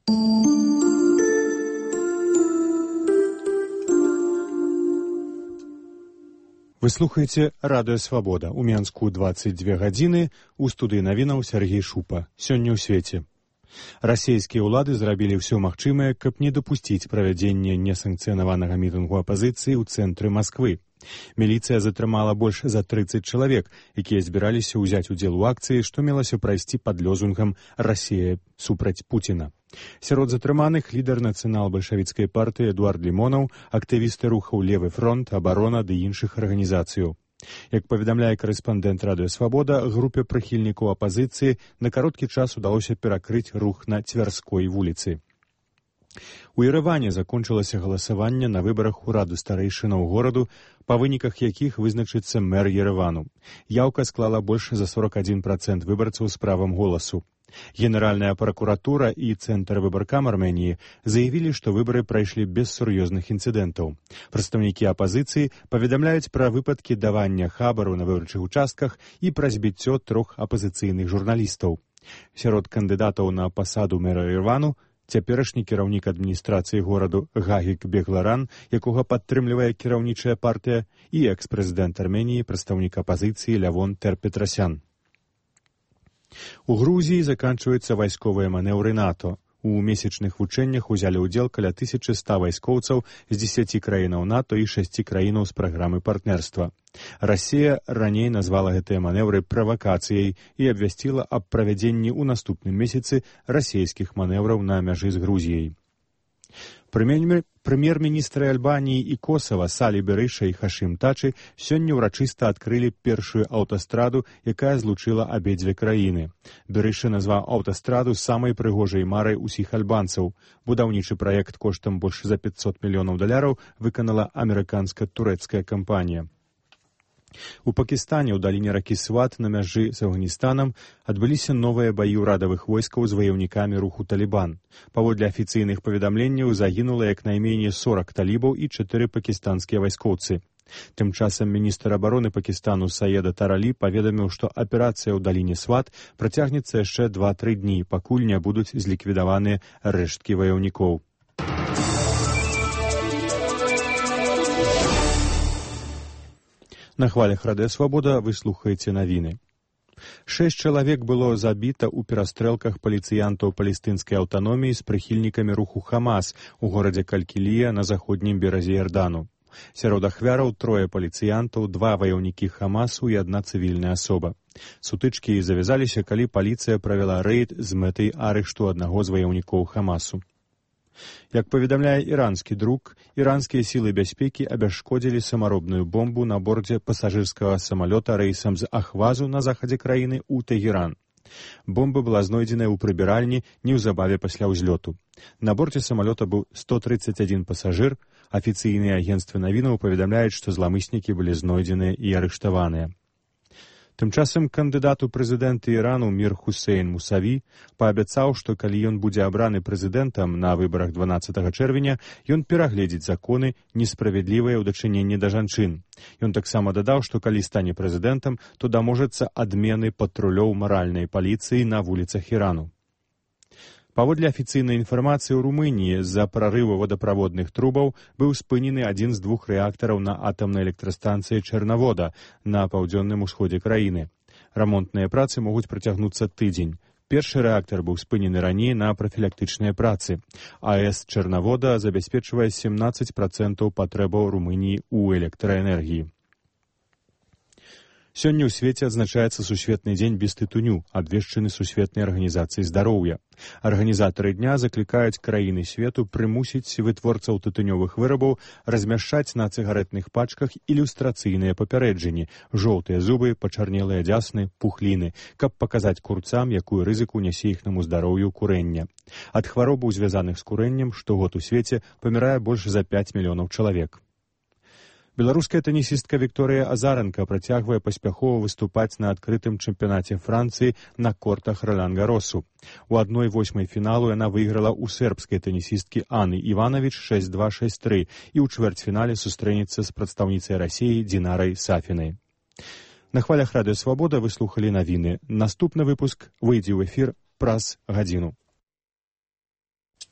Вы слухаеце радыё «Свабода». У Менску 22 гадзіны, у студыі навінаў Сергей Шупа. Сёння ў свеце. Расійскія ўлады зрабілі ўсё магчымае, каб не дапусціць правядзення несанкцыянаванага мітынгу апазіцыі ў цэнтры Масквы. Міліцыя затрымала больш за 30 чалавек, якія збіраліся ўзяць удзел у акцыі, што мелася прайсці пад лозунгам «Расія супраць Пуціна». Сярод затрыманых лідар нацыянал-бальшавіцкай партыі Эдуард Лімонаў, актывісты рухаў «Левы фронт», «Абарона» ды іншых арганізацыяў. Як паведамляе карэспандэнт радыё «Свабода», групе прыхільнікаў апазіцыі на кароткі час удалося перакрыць рух на Цвярской вуліцы. У Ерэване закончылася галасаванне на выбарах у раду старэйшынаў гораду, па выніках якіх вызначыцца мэр Ерэвану. Яўка склала больш за 41% выбарцаў з правам голасу. Генеральная пракуратура і Цэнтр выбаркам Арменіі заявілі, што выбары прайшлі без сур'ёзных інцыдэнтаў. Прадстаўнікі апазіцыі паведамляюць пра выпадкі давання хабару на выбарчых участках і пра збіццё 3 апазіцыйных журналістаў. Сярод кандыдатаў на пасаду мэра Еревану цяперашні кіраўнік адміністрацыі гораду Гагік Бегларан, якога падтрымлівае кіраўнічая партыя, і экс-прэзідэнт Арменіі, прадстаўнік апазіцыі Лявон Тер-Петрасян. У Грузіі заканчваюцца вайсковыя манеўры НАТО. У месячных вучэннях узялі ўдзел каля 1100 вайскоўцаў з 10 краінаў НАТО і 6 краінаў з праграмы партнерства. Расія раней назвала гэтыя манеўры правакацыяй і абвясціла аб правядзенні ў наступным месяцы расійскіх манеўраў на мяжы з Грузіяй. Прэм'ер-міністры Альбаніі і Косава Салі Берыша і Хашым Тачы сёння ўрачыста адкрылі першую аўтастраду, якая злучыла абедзве краіны. Берыша назваў аўтастраду самай прыгожай марай усіх альбанцаў. Будаўнічы праект коштам больш за $500 мільёнаў выканала амерыканска-турэцкая кампанія. У Пакістане ў даліне ракі Сват на мяжы з Афганістанам адбыліся новыя баі ўрадавых войскаў з ваяўнікамі руху Талібан. Паводле афіцыйных паведамленняў загінула як найменей 40 талібаў і 4 пакістанскія вайскоўцы. Тым часам міністр абароны Пакістану Саеда Таралі паведаміў, што аперацыя ў даліне Сват працягнецца яшчэ 2-3 дні, пакуль не будуць зліквідаваныя рэшткі ваяўнікоў. На хвалях радыё «Свабода» вы слухаеце навіны. 6 чалавек было забіта ў перастрэлках паліцыянтаў палестынскай аўтаноміі з прыхільнікамі руху Хамас у горадзе Калькілія на заходнім беразе Ярдану. Сярод ахвяраў 3 паліцыянтаў, 2 ваяўнікі Хамасу і 1 цывільная асоба. Сутычкі завязаліся, калі паліцыя правяла рэйд з мэтай арышту аднаго з ваяўнікоў Хамасу. Як паведамляе іранскі друк, іранскія сілы бяспекі абясшкодзілі самаробную бомбу на борце пасажырскага самалёта рэйсам з Ахвазу на захадзе краіны ў Тэгеран. Бомба была знойдзеная ў прыбіральні неўзабаве пасля ўзлёту. На борце самалёта быў 131 пасажыр. Афіцыйныя агенцтвы навінаў паведамляюць, што зламыснікі былі знойдзеныя і арыштаваныя. Тым часам кандыдат у прэзідэнты Ірану Мір Хусейн Мусаві паабяцаў, што калі ён будзе абраны прэзідэнтам на выбарах 12 чэрвеня, ён перагледзіць законы, несправядлівыя ў дачыненні да жанчын. Ён таксама дадаў, што калі стане прэзідэнтам, то даможацца адмены патрулёў маральнай паліцыі на вуліцах Ірану. Паводле афіцыйнай інфармацыі, ў Румыніі з-за прарыву водаправодных трубаў быў спынены адзін з 2 рэактараў на атамнай электрастанцыі Чэрнавода на паўдзённым усходзе краіны. Рамонтныя працы могуць працягнуцца тыдзень. Першы рэактар быў спынены раней на прафілактычныя працы. АЭС Чэрнавода забяспечвае 17% патрэбаў Румыніі ў электраэнергіі. Сёння ў свеце адзначаецца Сусветны дзень без тытуню, абвешчаны Сусветнай арганізацыяй здароўя. Арганізатары дня заклікаюць краіны свету прымусіць вытворцаў тытунёвых вырабаў размяшчаць на цыгарэтных пачках ілюстрацыйныя папярэджанні, жоўтыя зубы, пачарнелыя дзясны, пухліны, каб паказаць курцам, якую рызыку нясе іхнаму здароўю курэння. Ад хваробаў, звязаных з курэннем, штогод у свеце памірае больш за 5 мільёнаў чалавек. Беларуская тэнісістка Вікторыя Азаранка працягвае паспяхова выступаць на адкрытым чэмпіянаце Францыі на кортах Ролан-Гаросу. У 1/8 фіналу яна выйграла ў сербскай тэнісісткі Анны Іванович 6-2-6-3 і ў чвэрцьфінале сустрэнецца з прадстаўніцай Расіі Дінарай Сафінай. На хвалях радыё «Свабода» вы слухалі навіны. Наступны выпуск выйдзе ў эфір праз гадзіну.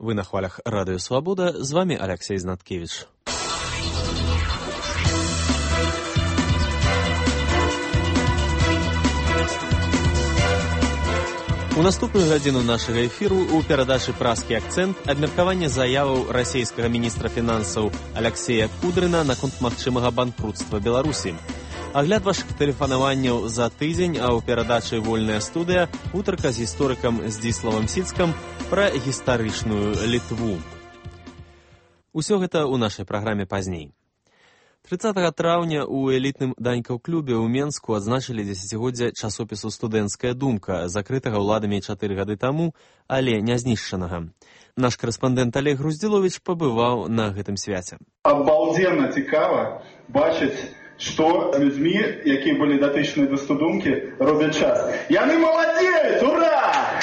Вы на хвалях Радыё Свабода, з вами Алексей Знаткевич. У наступную гадзіну нашага эфіру у перадачы «Празкі акцэнт» абмеркаванне заяваў расійскага міністра фінансаў Алексея Кудрына наконт магчымага банкрутства Беларусі. Агляд вашых тэлефанаванняў за тыдзень, а ў перадачы «Вольная студыя» гутарка з гісторыкам Здзіславам Сіцкам пра гістарычную Літву. Усё гэта ў нашай праграме пазней. 30 траўня ў элітным Данькаў-клубе ў Менску адзначылі дзесяцігоддзе часопісу «Студэнцкая думка», закрытага ўладамі 4 гады таму, але не знішчанага. Наш карэспандэнт Олег Груздзіловіч пабываў на гэтым свяце. Абалдзенна цікава бачыць, што людзьмі, якія былі датычныя да студумкі, робяць час. Яны маладзеюць! Ура!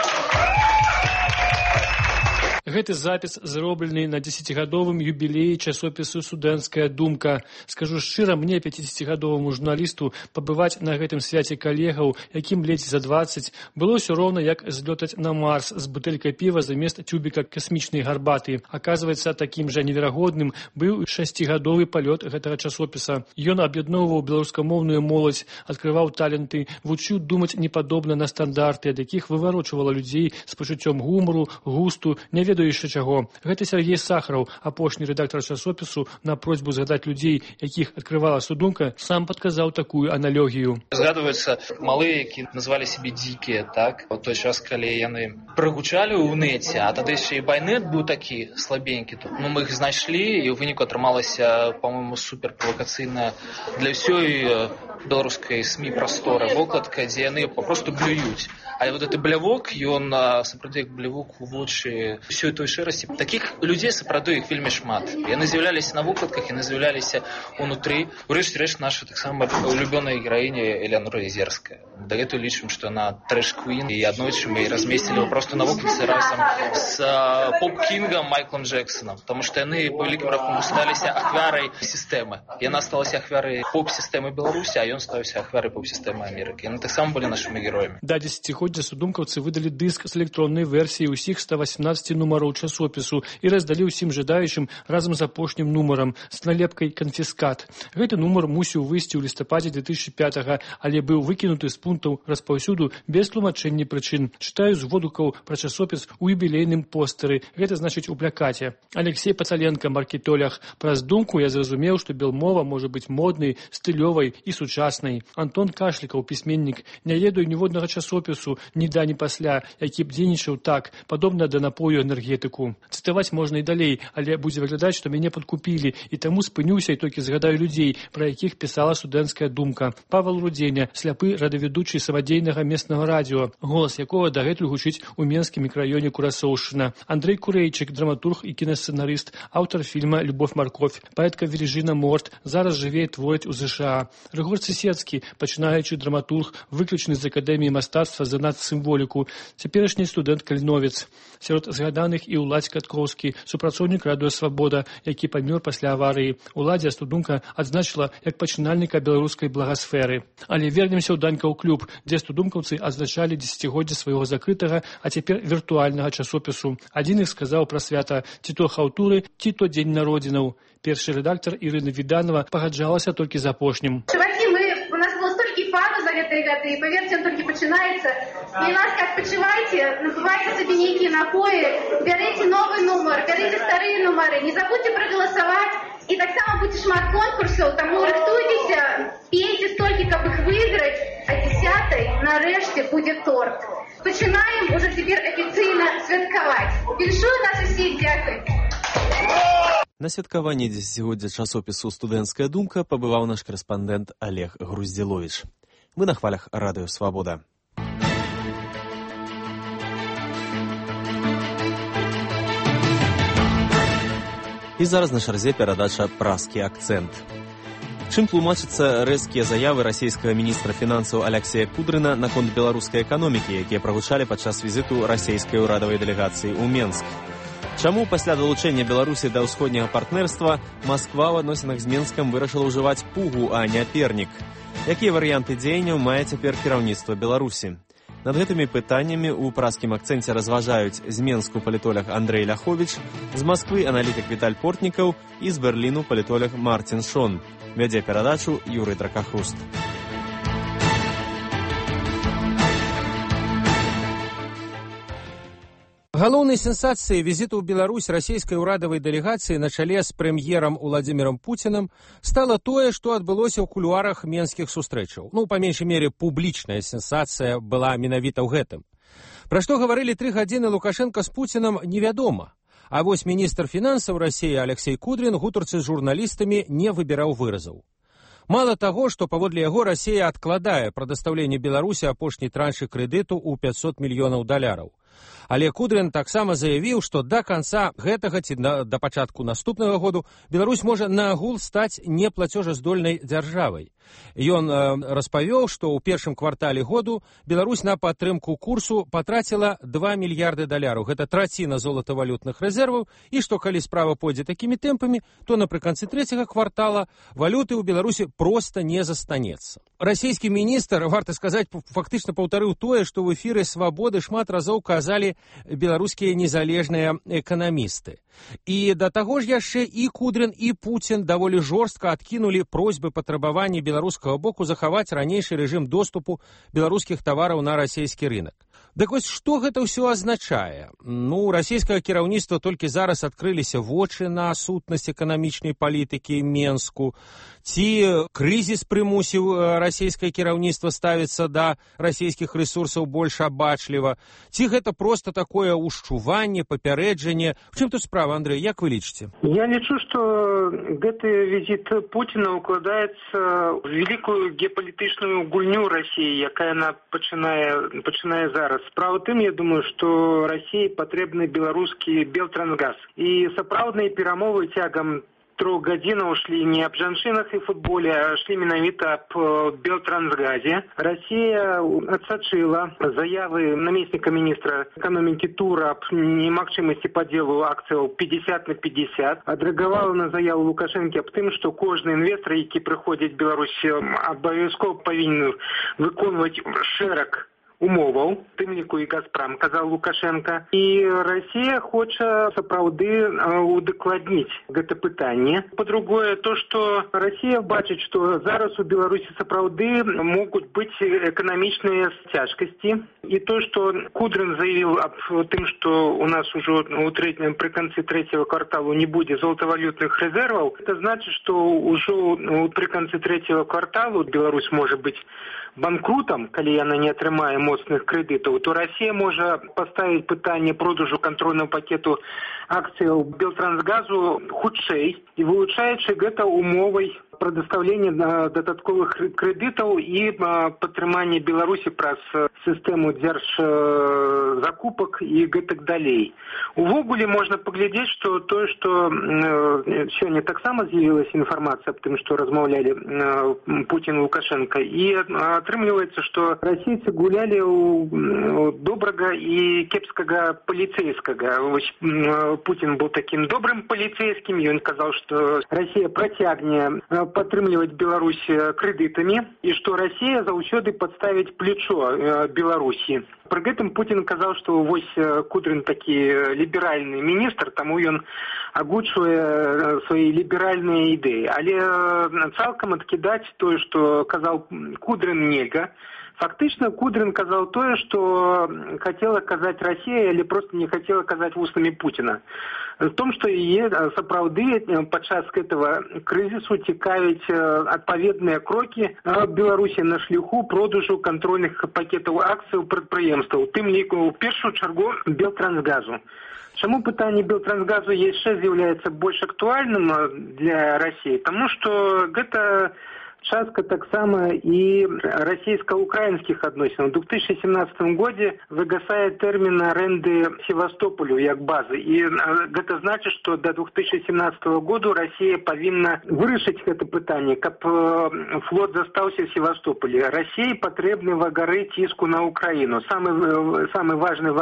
Гэты запіс зроблены на 10-гадовым юбілеі часопісу «Студэнцкая думка». Скажу шчыра, мне, 50-гадоваму журналісту, пабываць на гэтым свяце калегаў, якім ледзь за 20, было ўсё роўна, як злётаць на Марс з бутэлькай піва замест тюбіка касмічнай гарбаты. Аказваецца, такім жа неверагодным быў 6-гадовы палёт гэтага часопіса. Ён аб'ядноўваў беларускамоўную моладзь, адкрываў таленты, вучыў думаць непадобна на стандарты, ад якіх выварочвала людзей з пачуццём гумару, густу, не ведаючы чаго. Гэта Сергей Сахараў, апошні рэдактар часопісу, на просьбу згадаць людзей, якіх адкрывала студумка, сам падказаў такую аналогію. Згадваюцца малыя, які назвалі сябе дзікія, так? У той час, калі яны прагучалі ў нэце, а тады яшчэ і байнет быў такі слабенькі. Мы іх знайшлі, і ў выніку атрымалася, па-мойму, суперправакацыйная для ўсёй беларускай СМІ прасторы вокладка, дзе яны папросту блююць. Але вот гэты блявок, ён сапраўды як блявок у вочы ўсёй той шэрасці. Такіх людзей сапраўды іх вельмі шмат. Яны з'яўляліся на вокладках, яны з'яўляліся ўнутры. Урэшце-рэшт, наша таксама улюбёная гераіня Элеанора Езерская. Дагэтуль лічым, што яна трэш-квін, і аднойчы мы проста на вокладцы разам з поп-кінгам Майклом Джексонам, таму што яны па вялікім рахунку сталіся ахвярай сістэмы. Яна сталася ахвярай поп-сістэмы Беларусі, а ён стаўся ахвярай поп-сістэмы Амерыкі. Яны таксама былі нашымі героямі. Да 10-годдзя студумкаўцы выдалі дыск з электроннай версіяй усіх 118 нумароў часопісу і раздалі ўсім жадаючым разам з апошнім нумарам з налепкай «Канфіскат». Гэты нумар мусіў выйсці ў лістападзе 2005-га, але быў выкінуты з пунктаў распаўсюду без тлумачэння прычын. Чытаю з водгукаў пра часопіс у юбілейным постэры, гэта значыць у плакаце. Алексей Пацаленко, маркетолог. Праз думку я зразумеў, што белмова можа быць моднай, стылёвай і сучаснай. Антон Кашлікаў, пісьменнік. Не ведаю ніводнага часопісу ні да, ні пасля, які б дзейнічаў так, падобна да напою энергетыку. Цытаваць можна і далей, але будзе выглядаць, што мяне падкупілі, і таму спынюся і толькі згадаю людзей, пра якіх пісала «Студэнцкая думка». Павел Рудзеня, сляпы радыёвядучы самадзейнага местнага радыё, голас якога дагэтуль гучыць у менскім мікрараёне Курасоўшчына. Андрэй Курэйчык, драматург і кінасцэнарыст, аўтар фільма «Любовь-морковь», паэтка Віржіна Морт, зараз жыве і творыць у ЗША. Рыгор Цысецкі, пачынаючы драматург, выключны з Акадэміі мастацтва за нацсімволіку, цяперашні студэнт Кальновец. Сярод згаданых і Уладзь Каткоўскі, супрацоўнік Радыё Свабода, які памёр пасля аварыі. Уладзя студумка адзначыла як пачынальніка беларускай благасферы. Але вернемся ў Данькаў-клуб, дзе студумкаўцы адзначалі 10-годдзе свайго закрытага, а цяпер віртуальнага часопісу. Адзін іх сказаў пра свята ці то хаўтуры, ці то дзень народзінаў. Першы рэдактар Ірына Віданова пагаджалася толькі з апошнім. У нас было столькі фану за гэтыя гады, і паверце, он толькі пачынаецца. І ласка, адпачывайце, набывайце сабе нейкія напоі, бярыце новы нумар, бярыце старыя нумары, не забудьце прагаласаваць. І таксама будзе шмат конкурсаў, таму рыхтуйцеся, пейце столькі, каб іх выйграць, а 10-й нарэшце будзе торт. Пачынаем уже цяпер афіцыйна святкаваць. Віншую нас усіх, дзякуй. На святкаванні 10-годдзя часопісу «Студэнцкая думка» пабываў наш карэспандэнт Олег Груздзіловіч. Мы на хвалях Радыё Свабода. І зараз на чарзе перадача «Празкі акцэнт». Чым тлумачацца рэзкія заявы расійскага міністра фінансаў Алексея Кудрына наконт беларускай эканомікі, якія прагучалі падчас візіту расійскай урадавай дэлегацыі ў Менск? Чаму пасля далучэння Беларусі да ўсходняга партнерства Масква ў адносінах з Менскам вырашыла ўжываць пугу, а не пернік? Якія варыянты дзеянняў мае цяпер кіраўніцтва Беларусі? Над гэтымі пытаннямі ў праскім акцэнце разважаюць з Менску палітолог Андрей Ляховіч, з Масквы аналітык Віталь Портнікаў і з Берліну палітолог Мартин Шон. Вядзе перадачу Юрый Дракахруст. Галоўнай сенсацыяй візіту ў Беларусь расійскай урадавай дэлегацыі на чале з прэм'ерам Уладзімірам Пуцінам стала тое, што адбылося ў кулуарах менскіх сустрэчаў. Па меншай мере, публічная сенсацыя была менавіта ў гэтым. Пра што гаварылі 3 гадзіны Лукашенка з Пуцінам, невядома. А вось міністр фінансаў Расіі Алексей Кудрин гутарцы з журналістамі не выбіраў выразаў. Мала таго, што паводле яго Расія адкладае прадастаўленне Беларусі апошняй траншы крэдыту ў $500 мільёнаў. Але Кудрин таксама заявіў, што да канца гэтага ці да пачатку наступнага году Беларусь можа наагул стаць неплацежаздольнай дзяржавай. Ён распавёў, што ў першым квартале году Беларусь на падтрымку курсу патраціла $2 мільярды. Гэта траціна золатавалютных рэзерваў, і што калі справа пойдзе такімі тэмпамі, то напрыканцы 3-го квартала валюты ў Беларусі проста не застанецца. Расійскі міністр, варта сказаць, фактычна паўтарыў тое, што ў эфіры «Свабоды» шмат разоў казалі беларускія незалежныя эканамісты. І да таго ж яшчэ і Кудрин, і Пуцін даволі жорстка адкінулі просьбы патрабавання беларускага боку захаваць ранейшы рэжым доступу беларускіх тавараў на расійскі рынок. Дык вось што гэта ўсё азначае? Расійскае кіраўніцтва толькі зараз адкрыліся вочы на сутнасць эканамічнай палітыкі Менску. Ці крызіс прымусіў расійскае кіраўніцтва ставіцца да расійскіх рэсурсаў больш абачліва? Ці гэта проста такое ўшчуванне, папярэджанне? В чым тут справа, Андрей, як вы лічыце? Я лічу, што гэты візіт Пуціна укладаецца ў вялікую геапалітычную гульню Расіі, якая яна пачынае зараз. Справа тым, я думаю, што Расіі патрэбны беларускі Белтрансгаз. І сапраўдныя перамовы цягам 3 гадзінаў шлі не аб жанчынах і футболе, а шлі менавіта аб Белтрансгазе. Расія адсачыла заявы намесніка міністра эканомікі Тура аб немагчымасці падзелу акцыяў 50/50. Адрэагавала на заяву Лукашэнкі аб тым, што кожны інвестар, які прыходзіць в Беларусь, абавязкова павінен выконваць шэраг умоваў, тым ліку і Газпром, казаў Лукашенко. І Расія хоча сапраўды удакладніць гэта пытанне. Па-другое, то, што Расія бачыць, што зараз у Беларусі сапраўды могуць быць эканамічныя цяжкасці. І то, што Кудрин заявіў аб тым, што у нас ужо пры канцы 3-го кварталу не будзе золатавалютных рэзерваў, это значыць, што ўжо пры канцы 3-го кварталу Беларусь можа быць банкрутам, калі яна не атрымае моцных крэдытаў, то Расія можа паставіць пытанне продажу кантрольнага пакету акцыяў Белтрансгазу хутчэй і вылучаючы гэта умовай прадастаўлення дадатковых крэдытаў і падтрымання Беларусі праз сістэму дзяржзакупак і гэтак далей. Увогуле можна паглядзець, што тое, што сёння таксама з'явілася інфармацыя аб тым, што размаўлялі Пуцін і Лукашенко, і атрымліваецца, што расійцы гулялі ў добрага і кепскага паліцэйскага. Пуцін быў такім добрым паліцэйскім, ён казаў, што Расія працягне падтрымліваць Беларусь крэдытамі і што Расія заўсёды падставіць плечо Беларусі. Пры гэтым Пуцін казаў, што вось Кудрин такі ліберальны міністр, таму ён агучвае свае ліберальныя ідэі. Але цалкам адкідаць тое, што казаў Кудрин, нельга. Фактычна Кудрин казаў тое, што хацела казаць Расія, але проста не хацела казаць вуснамі Пуціна. В том, што сапраўды падчас гэтага крызісу цікавяць адпаведныя крокі Беларусі на шляху продажу кантрольных пакетаў акцыяў прадпрыемстваў, тым ліку ў першую чаргу Белтрансгазу. Чаму пытанне Белтрансгазу яшчэ з'яўляецца больш актуальным для Расіі? Таму што гэта частка таксама і расійска-украінскіх адносінаў. У 2017 годзе выгасае тэрмін арэнды Севастополю як базы. І гэта значыць, што да 2017 году Расія павінна вырашыць гэта пытанне, каб флот застаўся в Севастополі. Расіі патрэбны вагары ціску на Украіну. Самы важны вагар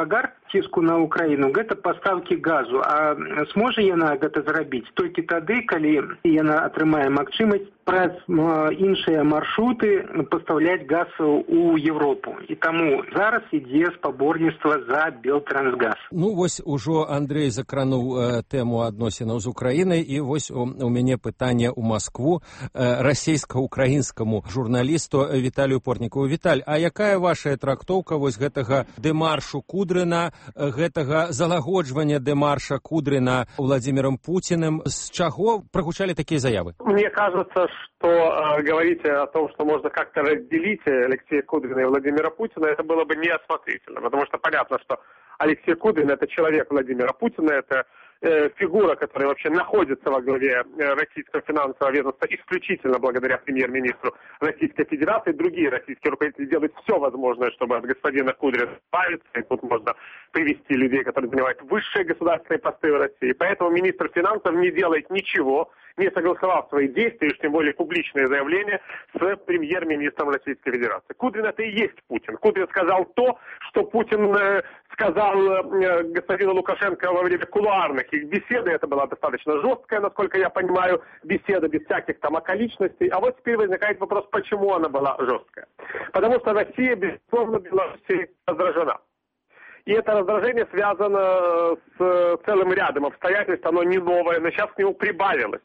ціску на Украіну, гэта пастаўкі газу. А сможа яна гэта зрабіць толькі тады, калі яна атрымае магчымасць праз іншыя маршруты пастаўляць газ у Европу. І таму зараз ідзе спаборніцтва за Белтрансгаз. Ну, вось ужо Андрей закрануў тэму адносінаў з Украінай, і вось у мяне пытанне ў Маскву расійска-украінскаму журналісту Віталію Портнікову. Віталь, а якая ваша трактоўка вось гэтага дэмаршу Кудрына, гэтага залагоджвання дэмарша Кудрына Владимиром Путиным? С чего прогучали такие заявы? Мне кажется, что говорить о том, что можно как-то разделить Алексея Кудрина и Владимира Путина, это было бы неосмотрительно, потому что понятно, что Алексей Кудрин — это человек Владимира Путина, это фигура, которая вообще находится во главе российского финансового ведомства исключительно благодаря премьер-министру Российской Федерации. Другие российские руководители делают все возможное, чтобы от господина Кудрина избавиться. И тут можно привести людей, которые занимают высшие государственные посты в России. Поэтому министр финансов не делает ничего, не согласовав свои действия, уж тем более публичные заявления, с премьер-министром Российской Федерации. Кудрин — это и есть Путин. Кудрин сказал то, что Путин сказал господину Лукашенко во время кулуарных их беседы. Это была достаточно жесткая, насколько я понимаю, беседа без всяких там околичностей. А вот теперь возникает вопрос, почему она была жесткая. Потому что Россия, безусловно, Белоруссией раздражена. И это раздражение связано с целым рядом обстоятельств, оно не новое, но сейчас к нему прибавился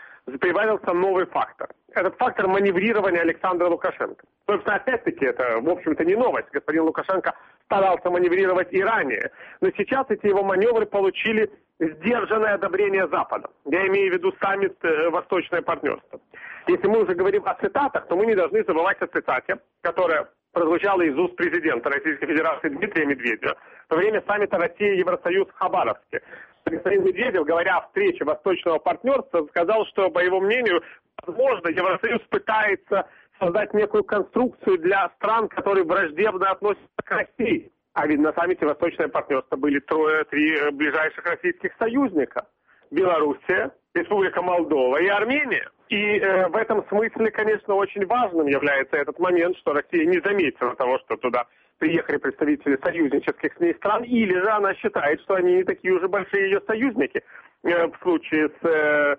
новый фактор. Этот фактор маневрирования Александра Лукашенко. Собственно, опять-таки, это, в общем-то, не новость. Господин Лукашенко старался маневрировать и ранее. Но сейчас эти его маневры получили сдержанное одобрение Запада. Я имею в виду саммит «Восточное партнерство». Если мы уже говорим о цитатах, то мы не должны забывать о цитате, которая прозвучала из уст президента Российской Федерации Дмитрия Медведева во время саммита Россия-Евросоюз в Хабаровске. Господин Медведев, говоря о встрече Восточного партнерства, сказал, что, по его мнению, возможно, Евросоюз пытается создать некую конструкцию для стран, которые враждебно относятся к России. А ведь на саммите Восточное партнерство были 3 ближайших российских союзника. Белоруссия, Республика Молдова и Армения. И в этом смысле, конечно, очень важным является этот момент, что Россия не заметила того, что туда приехали представители союзнических с ней стран, или же она считает, что они не такие уже большие ее союзники в случае с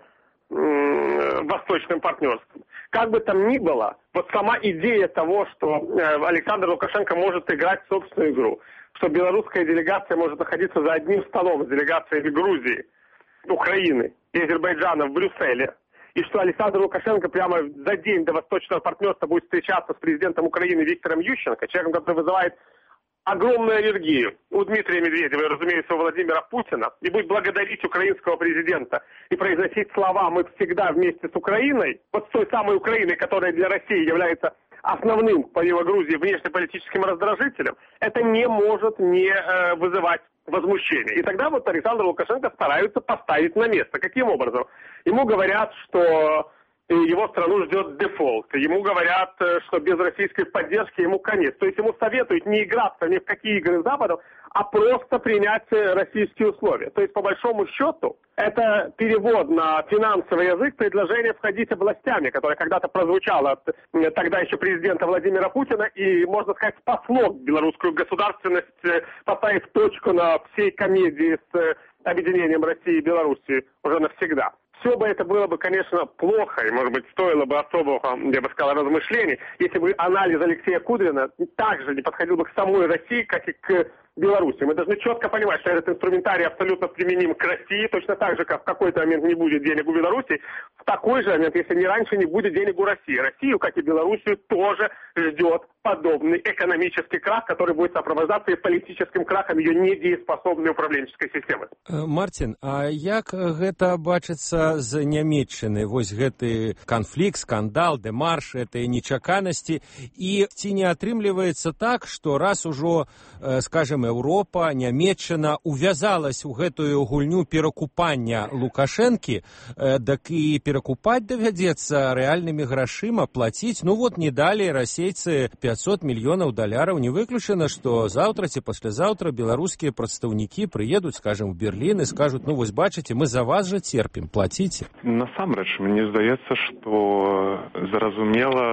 Восточным партнерством. Как бы там ни было, вот сама идея того, что Александр Лукашенко может играть собственную игру, что белорусская делегация может находиться за одним столом с делегациями Грузии, Украины и Азербайджана в Брюсселе, и что Александр Лукашенко прямо за день до Восточного партнерства будет встречаться с президентом Украины Виктором Ющенко, человеком, который вызывает огромную аллергию у Дмитрия Медведева и, разумеется, у Владимира Путина, и будет благодарить украинского президента и произносить слова «мы всегда вместе с Украиной», вот с той самой Украиной, которая для России является основным, помимо Грузии, внешнеполитическим раздражителем, это не может не вызывать возмущения. И тогда вот Александр Лукашенко стараются поставить на место. Каким образом? Ему говорят, что его страну ждет дефолт. Ему говорят, что без российской поддержки ему конец. То есть ему советуют не играться ни в какие игры с Западом, а просто принять российские условия. То есть, по большому счету, это перевод на финансовый язык предложение входить областями, которое когда-то прозвучало от тогда еще президента Владимира Путина, и, можно сказать, спасло белорусскую государственность, поставив точку на всей комедии с объединением России и Белоруссии уже навсегда. Все бы это было бы, конечно, плохо, и, может быть, стоило бы особого, я бы сказал, размышлений, если бы анализ Алексея Кудрина также не подходил бы к самой России, как и к Беларуси. Мы должны четко понимать, что этот инструментарий абсолютно применим к России, точно так же, как в какой-то момент не будет денег у Беларуси, в такой же момент, если не раньше, не будет денег у России. Россию, как и Белоруссию, тоже ждет подобный экономический крах, который будет сопровождаться и политическим крахом ее недееспособной управленческой системы. Мартин, а як гэта бачыцца з Нямецчыны? Вось гэты канфлікт, скандал, дэмарш, этой нечаканасці, і ці не атрымліваецца так, што раз ужо, скажем, Еўропа, Нямецчына увязалась у гэтую гульню перакупання Лукашэнкі, дак і перакупаць давядзецца рэальнымі грашыма, плаціць. Ну вот не далі расейцы $500 мільёнаў, не выключана, што заўтра ці паслязаўтра беларускія прадстаўнікі прыедуць, скажем, в Берлін і скажуць, ну вось бачыце, мы за вас жа терпім, плаціце. Насамрэч, мне здаецца, што зразумела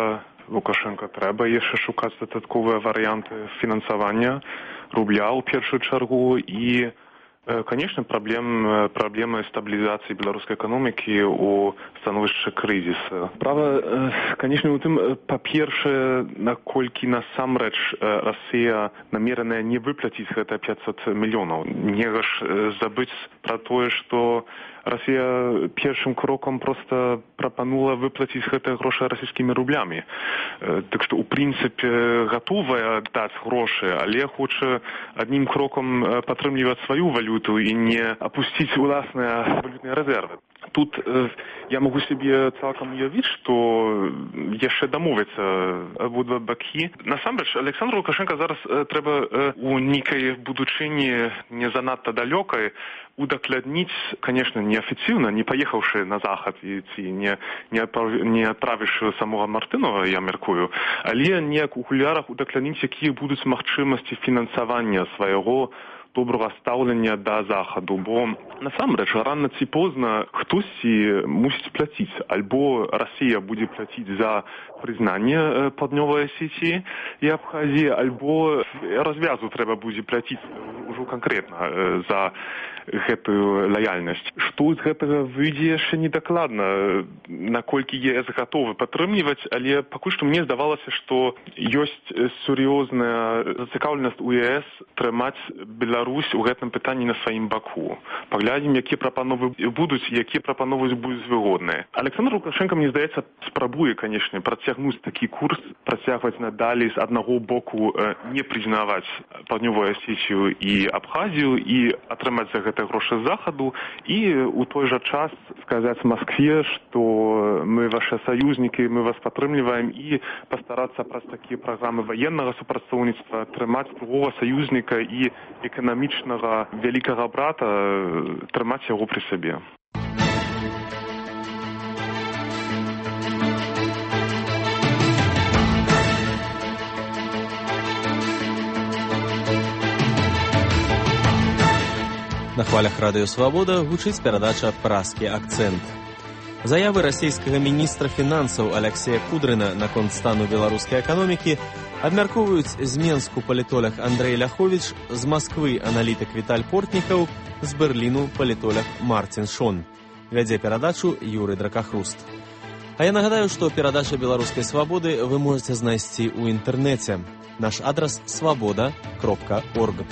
Лукашенко трэба яшчэ шукаць дадатковыя варыянты фінансавання рубля ў першую чаргу і, конечно, проблемы стабілізацыі беларускай эканомікі ў становішчы крызіса. Справа, конечно, у тым, па-першае, наколькі насамрэч Расія намераная не выплаціць гэта 500 мільёнаў. Нельга ж забыць пра тое, што Расія першым крокам проста прапанула выплаціць гэтыя грошы расійскімі рублямі. Так што, у прынцыпе, гатовая даць грошы, але хоча аднім крокам падтрымліваць сваю валюту і не апусціць уласныя валютныя рэзервы. Тут я могу себе цалкам уявіць, што яшчэ дамовяцца абодва бакі. Насамрэч, Александру Лукашенко зараз трэба у нейкай будучыні не занадта далёкай удакладніць, конечно, неафіцыйна, не паехаўшы на захад і не адправіўшы самога Мартынова, я мяркую, але неяк у кулярах удакладніць, якія будуць магчымасці фінансавання свайго добрага стаўлення да захаду, бо насамрэч рана ці позна хтосьці мусіць плаціць, альбо Расія будзе плаціць за прызнанне Паўднёвай Асетіі і Абхазіі, альбо развязу трэба будзе плаціць ужо канкрэтна за гэтую лаяльнасць. Што з гэтага выйдзе яшчэ недакладна, наколькі ЕС гатовы падтрымліваць, але пакуль што мне здавалася, што ёсць сур'ёзная зацікаўленасць у ЕС трымаць Беларусь у гэтым пытанні на сваім баку. Паглядзім, якія прапановы будуць, якія прапановы будуць выгодныя. Александр Лукашенко, мне здаецца, спрабуе, канешне, працягнуць такі курс, працягваць надалей з аднаго боку не прызнаваць Паўднёвую Асетію і Абхазію і атрымаць за гэта грошы з захаду і у той жа час сказаць Маскве, што мы ваши саюзнікі, мы вас падтрымліваем і пастарацца праз такія праграмы ваеннага супрацоўніцтва трымаць другога саюзніка і эканамічнага вялікага брата, трымаць яго пры сабе. На хвалях Радыё Свабода гучыць перадача «Празкі акцэнт». Заявы расійскага міністра фінансаў Алексея Кудрына наконт стану беларускай эканомікі абмяркоўваюць з Менску палітолог Андрэй Ляховіч, з Масквы аналітык Віталь Портнікаў, з Берліну палітолог Марцін Шон. Вядзе перадачу Юрый Дракахруст. А я нагадаю, што перадача «Беларускай свабоды» вы можаце знайсці ў інтэрнэце. Наш адрас свабода.орг.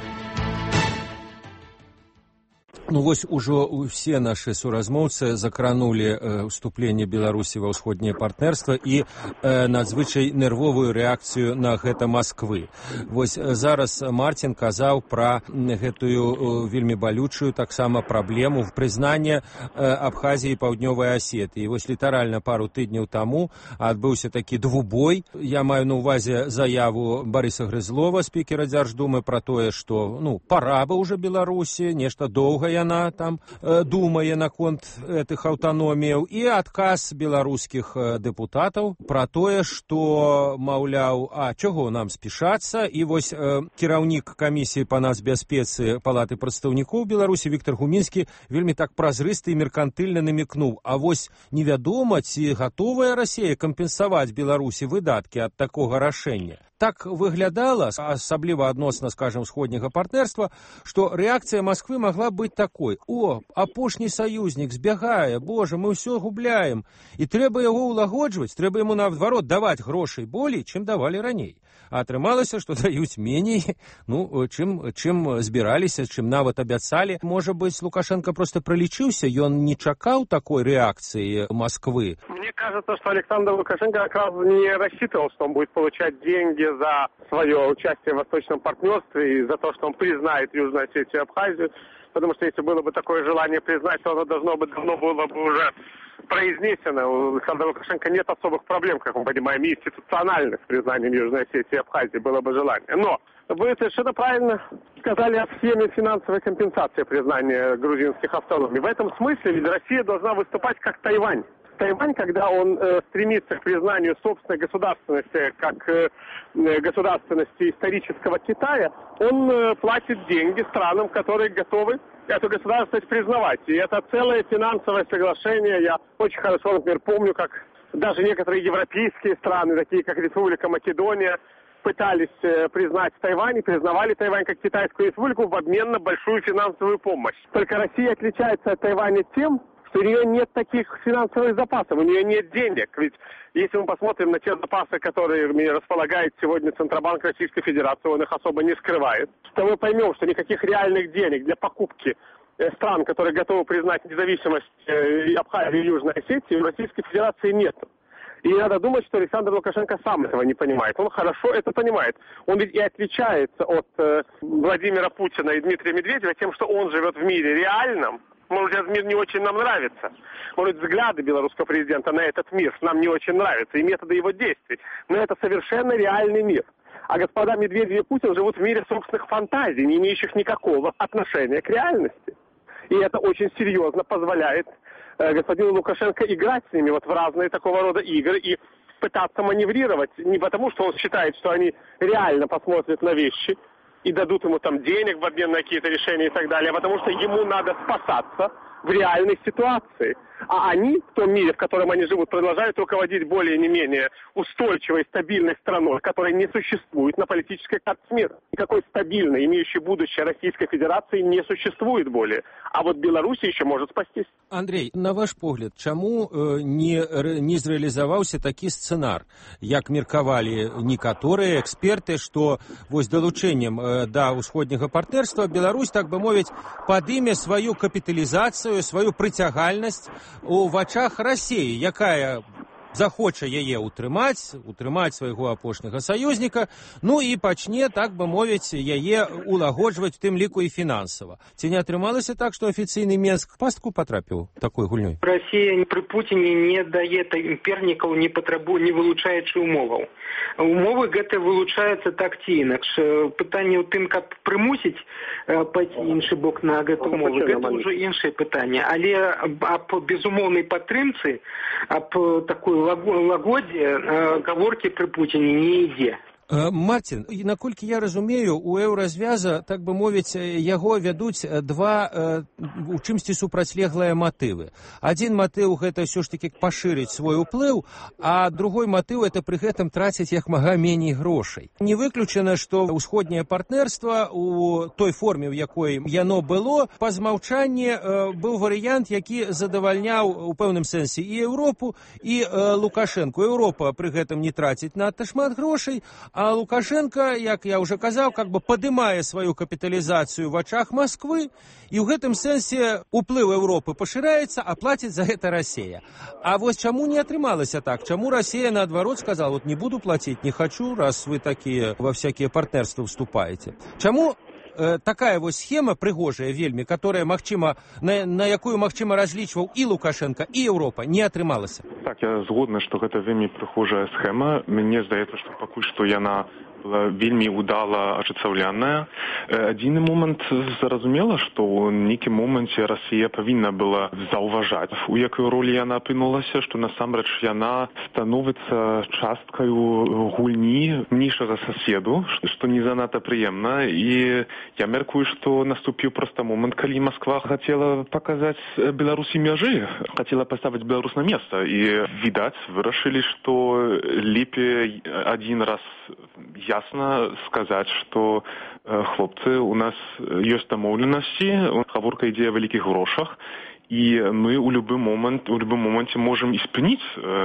Ну вось ужо усе нашы суразмоўцы закранулі ўступленне Беларусі ва ўсходняе партнерства і надзвычай нервовую рэакцыю на гэта Масквы. Вось зараз Марцін казаў пра гэтую вельмі балючую таксама праблему в прызнання Абхазіі і Паўднёвай Асетыі. Вось літаральна пару тыдняў таму адбыўся такі двубой. Я маю на ўвазе заяву Барыса Грызлова, спікера Дзярждумы, пра тое, што пара бы ўжо Беларусі, нешта доўга яна там думае наконт гэтых аўтаноміяў, і адказ беларускіх дэпутатаў пра тое, што, маўляў, чаго нам спешацца, і вось кіраўнік камісіі па нацбяспецы Палаты прадстаўнікоў Беларусі Віктор Гумінскі вельмі так празрысты і меркантыльна намекнуў, а вось невядома, ці гатовая Расія кампенсаваць Беларусі выдаткі ад такога рашэння. Так выглядала, асабліва адносна, скажем, сходняга партнерства, што рэакцыя Масквы магла быць такой: о, апошні саюзнік збягае, божа, мы ўсё губляем, і трэба яго ўлагоджваць, трэба яму наадварот даваць грошай болей, чым давалі раней. А атрымалася, што даюць меней, чым збіраліся, чым нават абяцалі. Можа быць, Лукашенко просто пролічыўся, ён не чакаў такой рэакцыі Москвы. Мне кажется, что Александр Лукашенко как раз не рассчитывал, что он будет получать деньги за свое участие в Восточном партнерстве и за то, что он признает Южную Осетию и Абхазию. Потому что если было бы такое желание признать, то оно давно было бы уже произнесено. У Александра Лукашенко нет особых проблем, как мы понимаем, институциональных с признанием Южной Осетии и Абхазии, было бы желание. Но вы совершенно правильно сказали о схеме финансовой компенсации признания грузинских автономий. В этом смысле ведь Россия должна выступать как Тайвань. Тайвань, когда он стремится к признанию собственной государственности как государственности исторического Китая, он платит деньги странам, которые готовы эту государственность признавать. И это целое финансовое соглашение. Я очень хорошо, например, помню, как даже некоторые европейские страны, такие как Республика Македония, пытались признать Тайвань и признавали Тайвань как китайскую республику в обмен на большую финансовую помощь. Только Россия отличается от Тайваня тем, что у нее нет таких финансовых запасов, у нее нет денег. Ведь если мы посмотрим на те запасы, которыми располагает сегодня Центробанк Российской Федерации, он их особо не скрывает, то мы поймем, что никаких реальных денег для покупки стран, которые готовы признать независимость Абхазии и Южной Осетии, в Российской Федерации нет. И надо думать, что Александр Лукашенко сам этого не понимает. Он хорошо это понимает. Он ведь и отличается от Владимира Путина и Дмитрия Медведева тем, что он живет в мире реальном. Может, этот мир не очень нам нравится. Может, взгляды белорусского президента на этот мир нам не очень нравятся, и методы его действий. Но это совершенно реальный мир. А господа Медведев и Путин живут в мире собственных фантазий, не имеющих никакого отношения к реальности. И это очень серьезно позволяет господину Лукашенко играть с ними вот в разные такого рода игры и пытаться маневрировать. Не потому, что он считает, что они реально посмотрят на вещи и дадут ему там денег в обмен на какие-то решения и так далее, а потому что ему надо спасаться в реальной ситуации. А они, в том мире, в котором они живут, продолжают руководить более не менее устойчивой, стабильной страной, которая не существует на политической карте мира. Никакой стабильной, имеющей будущее Российской Федерации не существует более. А вот Беларусь еще может спастись. Андрей, на ваш погляд, чаму не зрэалізаваўся такі сцэнар, як меркавалі некаторыя эксперты, што вось далучэннем да ўсходняга партнерства Беларусь, так бы мовіць, падыме сваю капіталізацыю, сваю прыцягальнасць у вачах России, якая захоча яе утрымаць свайго апошняга саюзніка, ну і пачне, так бы мовіць, яе улагоджваць, у тым ліку і фінансава. Ці не атрымалася так, што афіцыйны Менск в пастку патрапіў такой гульнёй? Россия при Путине не дает перников, не вылучаючы умоваў. Умовы гэта вылучаюцца так ці інакш. Пытанне ў тым, каб прымусіць пайти іншы бок на гэту умову, гэта ўжо іншае пытанне. Але аб безумоўнай падтрымцы, аб такой лагодзе гаворкі пры Путине не ідзе. Мартин, наколькі я разумею, у еўразвяза, так бы мовіць, яго вядуць два у чымсьці супрацьлеглыя матывы. Адзін матыў гэта ўсё ж такі пашырыць свой уплыў, а другой матыў это пры гэтым траціць як мага меней грошай. Не выключана, што ўсходняе партнерства у той форме, у якой яно было, па змаўчанні быў варыянт, які задавальняў у пэўным сэнсе і Еўропу, і Лукашэнку. Еўропа пры гэтым не траціць надта шмат грошай, а Лукашенко, як я уже казаў, как бы падымае сваю капіталізацыю в ачах Москвы, і ў гэтым сэнсе уплыў Еўропы пашыраецца, а плаціць за гэта Россия. А вось чаму не атрымалася так? Чаму Россия наадварот сказала, вот не буду платить, не хочу, раз вы такие во всякие партнерства вступаете? Чаму такая вось схема прыгожая вельмі, которая, магчыма, на якую, магчыма, разлічваў і Лукашенко, і Еўропа, не атрымалася? Так, я згодны, што гэта вельмі прыгожая схема. Мне здаецца, што пакуль што яна была вельмі удала ажыццяўляная. Адзіны момант зразумела, што ў нейкім моманце Расія павінна была заўважаць, у якой ролі яна апынулася, што насамрэч яна становіцца часткаю гульні іншага соседу, што не занадта прыемна. І я мяркую, што наступіў проста момант, калі Москва хацела паказаць Беларусі мяжы, хацела паставіць Беларусь на месца. І, відаць, вырашылі, што лепей адзін раз ясно сказаць, што хлопцы, у нас ёсць дамоўленасці, гаворка ідзе о вялікіх грошах, і мы ў любым моменце можем і спыніць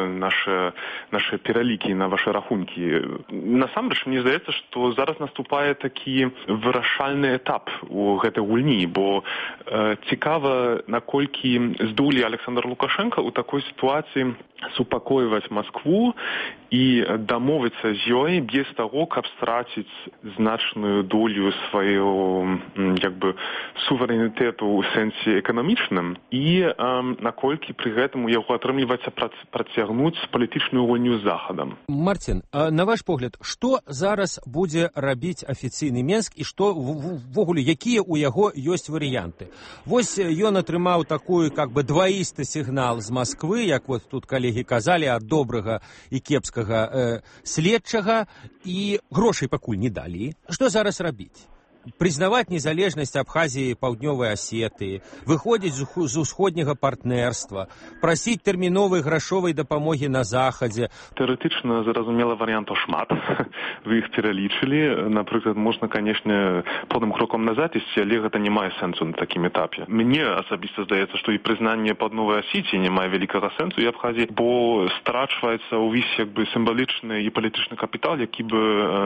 нашы пералікі на ваши рахункі. Насамрэч, мне здаецца, што зараз наступае такі вырашальны этап у гэтай гульні, бо цікава, наколькі здолее Александр Лукашенко ў такой сітуацыі супакойваць Москву і дамовіцца з ёй без таго, каб страціць значную долю свайго суверэнітэту ў сэнсе эканамічным, і наколькі пры гэтым у яго атрымліваецца працягнуць палітычную гульню з Захадам. Мартин, на ваш погляд, што зараз будзе рабіць афіцыйны Менск і што ввогуле, якія ў яго ёсць варыянты? Вось ён атрымаў такую как бы дваісты сігнал з Москвы, як вот тут калегі казалі, ад добрага і кепскага следчага, і грошай пакуль не далі. Што зараз рабіць? прызнаваць незалежнасць Абхазіі, Паўднёвай Асетыі, выходзіць з усходняга партнерства, прасіць тэрміновай грашовай дапамогі на захадзе. Тэарэтычна, зразумела, варыянтаў шмат. Вы іх пералічылі. Напрыклад, можна, канешне, поўным крокам назад ісці, але гэта не мае сэнсу на такім этапе. Мне асабіста здаецца, што і прызнанне Паўднёвай Асеціі не мае вялікага сэнсу і Абхазіі, бо страчваецца ўвесь сімвалічны і палітычны капітал, які бы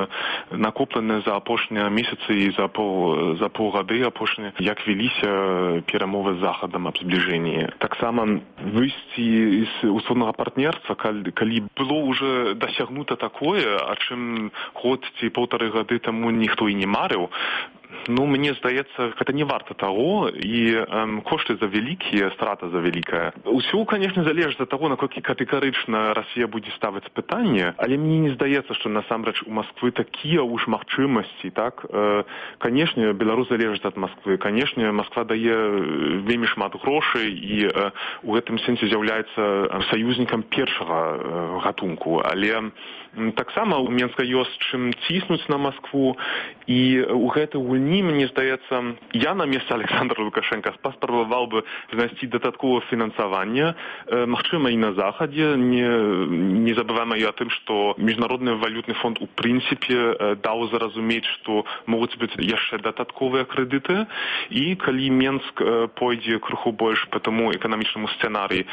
накоплены за апошнія месяцы і за паўгады апошнія, як веліся перамовы з захадам аб збліжэнні. Таксама выйсці з усходнага партнерства, калі было уже дасягнута такое, а чым год ці паўтары гады таму ніхто і не марыў, мне здаецца, гэта не варта таго, і кошты за вялікія, страта за вялікая. Усё, канешне, залежыць ад таго, наколькі катэгарычна Расія будзе ставіць пытанне, але мне не здаецца, што насамрэч у Масквы такія ўж магчымасці, так? Канешне, Беларусь залежыць ад Масквы. Канешне, Масква дае вельмі шмат грошай і у гэтым сэнсе з'яўляецца саюзнікам першага гатунку, але таксама у Менска ёсць чым ціснуць на Маскву, і у гэтай гульні, мне здаецца, я на месцы Александра Лукашенка паспрабаваў бы знайсці дадатковае фінансаванне, магчыма, і на захадзе. Не забываем і о тым, што Міжнародны валютны фонд у прынцыпе даў зразумець, што могуць быць яшчэ дадатковыя крэдыты, і калі Менск пойдзе крыху больш по таму эканамічнаму сцэнарыі,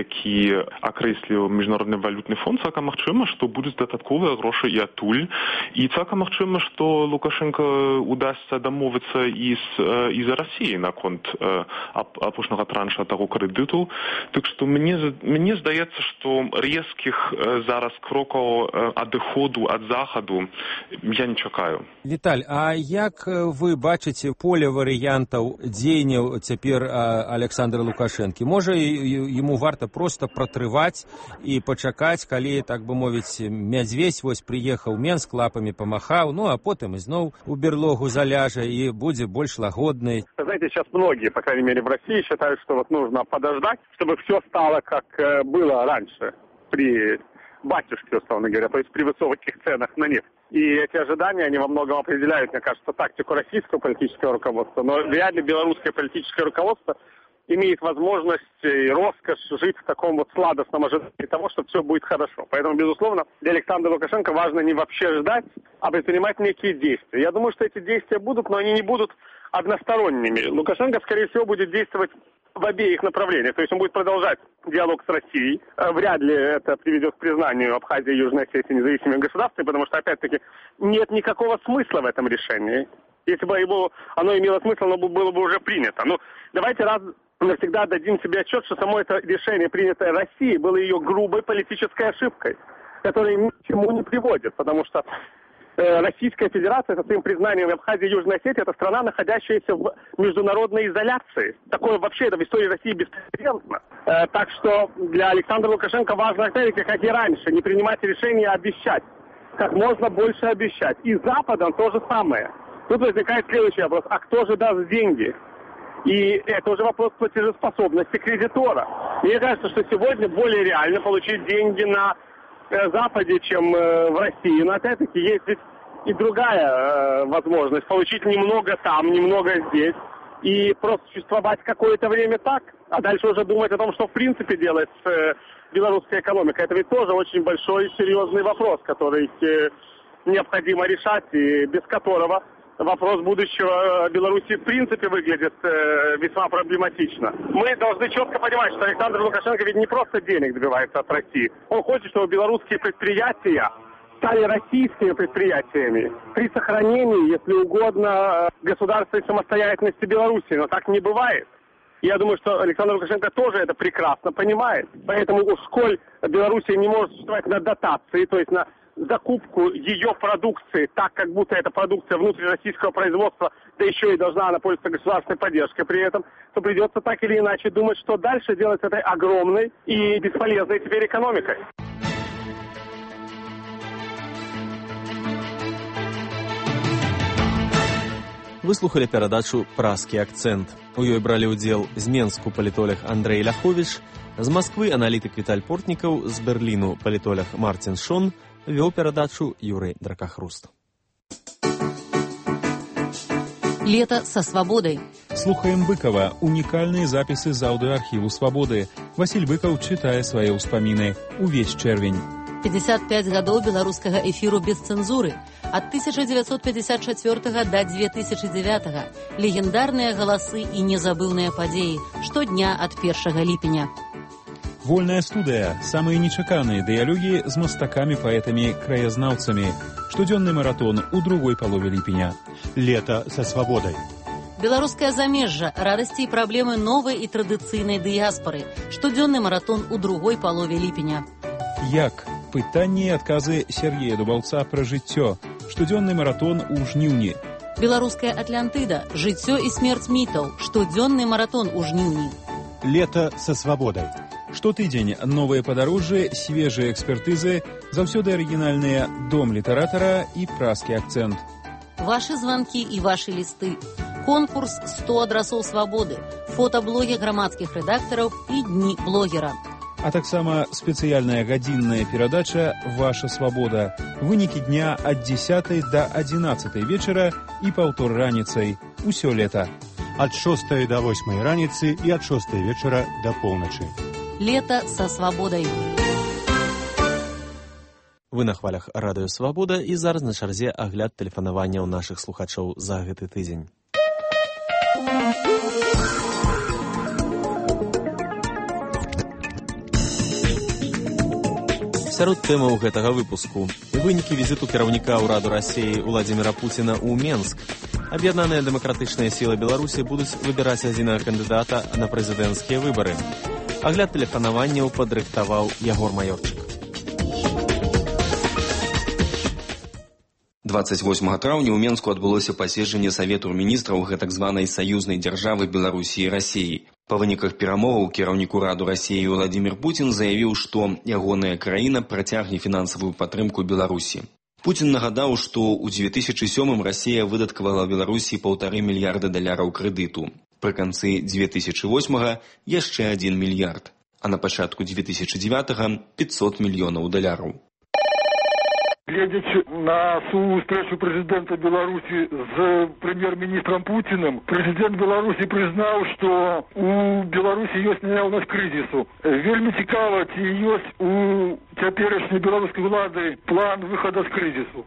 які акрэсліў Міжнародны валютны фонд, цалкам магчыма, што будуць дадатковыя грошы і адтуль, і цалкам магчыма, што Лукашенко удасся дамовіцца і за Расіі наконт апошняга транша таго крэдыту. Так што мне здаецца, што рэзкіх зараз крокаў адыходу ад захаду я не чакаю. Віталь, а як вы бачыце поле варыянтаў дзеянняў цяпер Александра Лукашэнкі? Можа, яму варта проста пратрываць і пачакаць, калі, так бы мовіць, мядзведзь вось прыехаў Менск, лапамі памахаў, а потым изноў у берлогу заляжа и будет больше лагодной. Знаете, сейчас многие, по крайней мере в России, считают, что нужно подождать, чтобы все стало как было раньше, при батюшке, условно говоря, то есть при высоких ценах на нефть. И эти ожидания, они во многом определяют, мне кажется, тактику российского политического руководства, но вряд ли белорусское политическое руководство имеет возможность и роскошь жить в таком вот сладостном ожидании того, что все будет хорошо. Поэтому, безусловно, для Александра Лукашенко важно не вообще ждать, а предпринимать некие действия. Я думаю, что эти действия будут, но они не будут односторонними. Лукашенко, скорее всего, будет действовать в обеих направлениях. То есть он будет продолжать диалог с Россией. Вряд ли это приведет к признанию Абхазии и Южной Осетии независимыми государствами, потому что, опять-таки, нет никакого смысла в этом решении. Если бы оно имело смысл, оно было бы уже принято. Давайте навсегда дадим себе отчет, что само это решение, принятое Россией, было ее грубой политической ошибкой, которая ни к чему не приводит, потому что Российская Федерация со своим признанием Абхазии и Южной Осетии — это страна, находящаяся в международной изоляции. Такое вообще это в истории России беспрецедентно. Так что для Александра Лукашенко важно, опять-таки, как и раньше, не принимать решения, а обещать. Как можно больше обещать. И Западом то же самое. Тут возникает следующий вопрос. А кто же даст деньги? И это уже вопрос платежеспособности кредитора. Мне кажется, что сегодня более реально получить деньги на Западе, чем в России. Но опять-таки есть ведь и другая возможность. Получить немного там, немного здесь. И просто существовать какое-то время так. А дальше уже думать о том, что в принципе делать с белорусской экономикой. Это ведь тоже очень большой и серьезный вопрос, который необходимо решать и без которого вопрос будущего Беларуси в принципе выглядит весьма проблематично. Мы должны четко понимать, что Александр Лукашенко ведь не просто денег добивается от России. Он хочет, чтобы белорусские предприятия стали российскими предприятиями при сохранении, если угодно, государственной самостоятельности Беларуси. Но так не бывает. Я думаю, что Александр Лукашенко тоже это прекрасно понимает. Поэтому уж сколь Белоруссия не может существовать на дотации, то есть на закупку ее продукции, так как будто это продукция внутрироссийского производства, да еще и должна она пользоваться государственной поддержкой при этом, то придется так или иначе думать, что дальше делать с этой огромной и бесполезной теперь экономикой. Выслухали перадачу «Праскі акцэнт». У ёй бралі ўдзел з Менску палітолог Андрэй Ляховіч, з Масквы аналітык Віталь Портнікаў, з Берліну палітолог Марцін Шон, вёў перадачу Юрый Дракахруст. Лето со свободой. Слухаем Быкова. Уникальные записи з аудиоархиву «Свободы». Василь Быков читае свои ўспаміны. Увесь чэрвень. 55 гадоў беларускага эфіру без цэнзуры. Ад 1954 до 2009. Легендарныя галасы і незабыўныя падзеі. Штодня ад 1 ліпеня. Вольная студыя. Самые нечаканыя дыялогі з мастакамі, паэтамі, краязнаўцамі. Штодзённы маратон у другой палове ліпеня. Лето со свободой. Беларускае замежжа. Радасці і праблемы новай і традыцыйнай дыяспары. Штодзённы маратон у другой палове ліпеня. Як? Пытанні і адказы Сергея Дубаўца пра жыццё. Штодзённы маратон у жніўні. Беларуская Атлантыда. Жыццё і смерць мітаў. Штодзённы маратон у жніўні. Лето со свободой. Штотыдзень новыя падарожжы, свежыя экспертызы, заўсёды арыгінальныя дом літаратара і праскі акцэнт. Вашы званкі і вашы лісты. Конкурс 100 адрасоў свабоды, фотаблогі грамадскіх рэдактараў і дні блогера. А таксама спецыяльная гадзінная перадача «Ваша свабода». Вынікі дня ад 10 до 11 вечара і паўтор раніцай. Усё лета. Ад 6 до 8 раніцы і ад 6 вечара до поўначы. Лето со свободой. Вы на хвалях радыё «Свабода» і зараз на чарзе агляд тэлефанаванняў нашых слухачоў за гэты тыдзень. Сярод тэмаў гэтага выпуску. Вынікі візіту кіраўніка ўраду Расіі Владзіміра Пуціна ў Менск. Аб'яднаныя дэмакратычныя сілы Беларусі будуць выбіраць адзінага кандыдата на прэзідэнцкія выбары. Агляд тэлефанаванняў падрыхтаваў Ягор Маёрчык. 28 траўня ў Менску адбылося паседжанне Савету міністраў гэтак званай саюзнай дзяржавы Беларусі і Расіі. Па выніках перамоваў кіраўнік ураду Расіі Владзімір Пуцін заявіў, што ягоная краіна працягне фінансавую падтрымку Беларусі. Пуцін нагадаў, што ў 2007 Расія выдаткавала Беларусі $1,5 мільярда крэдыту. Пры канцы 2008 яшчэ $1 мільярд, а на пачатку 2009 $500 мільёнаў. Глядячи на свою встречу президента Беларуси с премьер-министром Путиным, президент Беларуси признал, что у Беларуси есть наявность кризису. Вельми цікаво, ці есть у теперешней белорусской влады план выхода с кризису.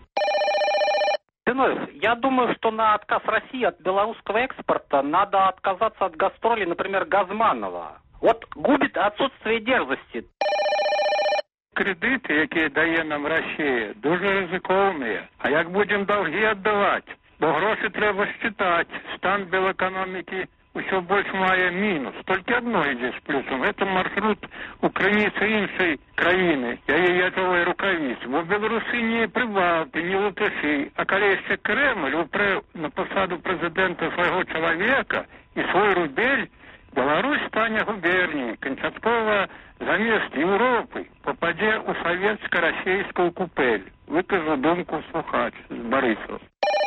Я думаю, что на отказ России от белорусского экспорта надо отказаться от гастролей, например, Газманова. Вот губит отсутствие дерзости. Кредити, які дає нам Росія, дуже ризиковні. А як будемо довги віддавати? Бо гроші треба считати. Стан белоекономіки все більше має мінус. Тільки одно йде з плюсом. Це маршрут українців іншої країни. Я того рукавиць. Бо в Білорусі ні Прибалти, ні Латиші. А коли ще Кремль упре на посаду президента свого чоловіка і свій рубель, Беларусь стане губернией. Кончаткова замест Европы попаде у советско-российскую купель. Выкажу думку слухач з Борисова.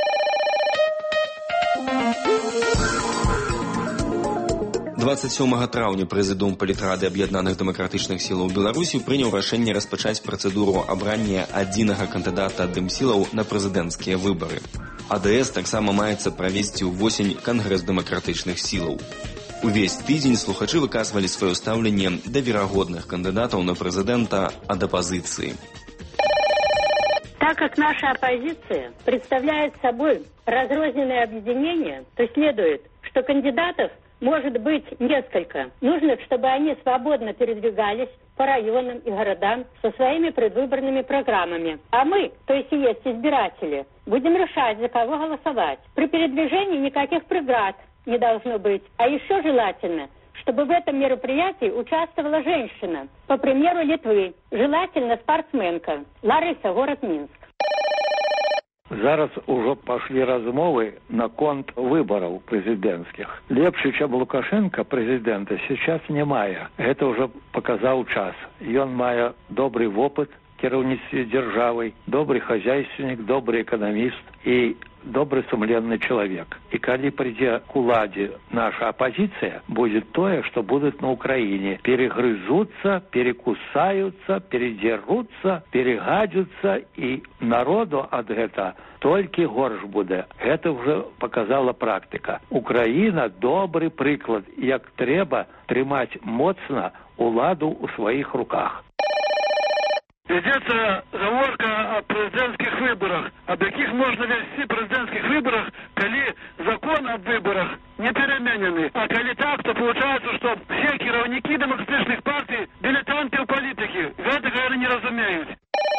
– 27 траўня прэзідыум палітрады аб'яднаных дэмакратычных сілаў Беларусі прыняў рашэнне распачаць працэдуру абрання адзінага кандыдата ад дэмсілаў на прэзідэнцкія выбары. АДС таксама маецца правесці ўвосень кангрэс дэмакратычных сілаў. Увесь тыдзень слухачы выказвалі сваё стаўленне да верагодных кандыдатаў на прэзідэнта ад апозиции. Так как наша оппозиция представляет собой разрозненное объединение, то следует, что кандидатов может быть несколько. Нужно, чтобы они свободно передвигались по районам и городам со своими предвыборными программами. А мы, то есть и есть избиратели, будем решать, за кого голосовать. При передвижении никаких преград не должно быть. А еще желательно, чтобы в этом мероприятии участвовала женщина. По примеру Литвы. Желательно спортсменка. Лариса, город Минск. Зараз ужо пошли размовы наконт выборов президентских. Лепше, чем Лукашенко президента, сейчас немає. Это уже показал час. И он мае добрый опыт кіраўніцтве дзяржавай, добры хозяйственнік, добры эканаміст і добры сумленны чалавек. І калі прыйдзе к уладзе наша апозіцыя, будзе тое, што будуць на Украіне. Перегрызуцца, перекусаюцца, передзеруцца, перегадзяцца, і народу ад гэта толькі горш будзе. Гэта ўжо показала практыка. Украіна добры прыклад, як трэба трымаць моцна уладу ў сваіх руках. Ведется заворка о президентских выборах. Об яких можно вести президентских выборах, коли закон об выборах не переменены. А коли так, то получается, что все кіраўнікі демократичных партий дилетанты в политике. Это, наверное, не разумеют.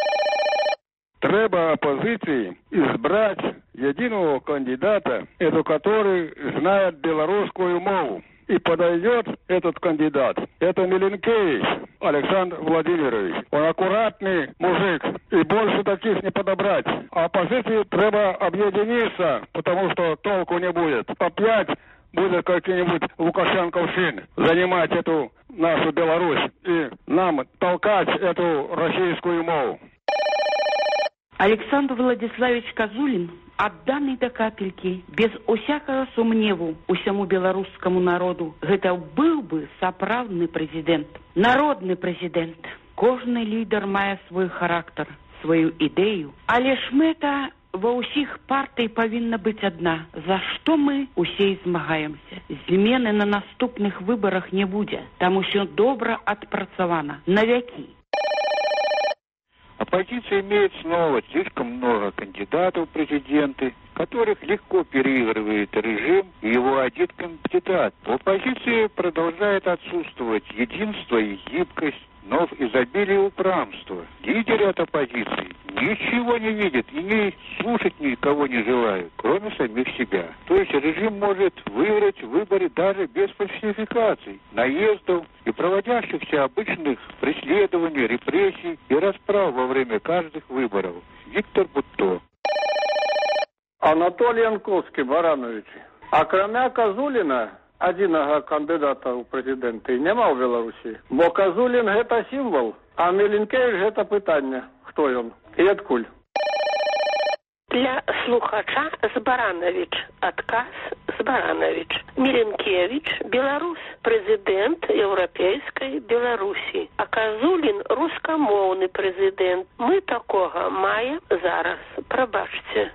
Треба оппозиции избрать единого кандидата, который знает белорусскую мову. И подойдет этот кандидат. Это Миленкевич Александр Владимирович. Он аккуратный мужик. И больше таких не подобрать. А оппозиции треба объединиться, потому что толку не будет. Опять будет какой-нибудь Лукашенковщин занимать эту нашу Беларусь. И нам толкать эту российскую мову. Александр Владиславович Козулин, отданный до капельки, без усякого сумневу усяму белорусскому народу, гэта был бы сапраўдны президент, народный президент. Кожны лидер мае свой характер, свою идею, але ж мэта ва ўсіх партый павінна быць адна, за што мы усе і змагаемся. Змены на наступных выборах не будзе, там усё добра адпрацавана на вякі. Оппозиция имеет снова слишком много кандидатов в президенты, которых легко переигрывает режим и его один кандидат. В оппозиции продолжает отсутствовать единство и гибкость, но в изобилии упрямства. Лидеры от оппозиции ничего не видят и не слушать никого не желают, кроме самих себя. То есть режим может выиграть выборы даже без фальсификаций, наездов и проводящихся обычных преследований, репрессий и расправ во время каждых выборов. Виктор Бутто. Анатолий Янковский, Баранович. Акрамя Козулина, адзінага кандидата ў прэзідэнты няма ў Беларусі. Бо Козулин гэта сімвал, а Миленкевич гэта пытанне. Хто ён і адкуль? Для слухача Збаранович. Адказ Збаранович. Миленкевич – беларус, прэзідэнт Еўрапейскай Беларусі. А Козулин – рускамоўны прэзідэнт. Мы такога маем зараз. Прабачце.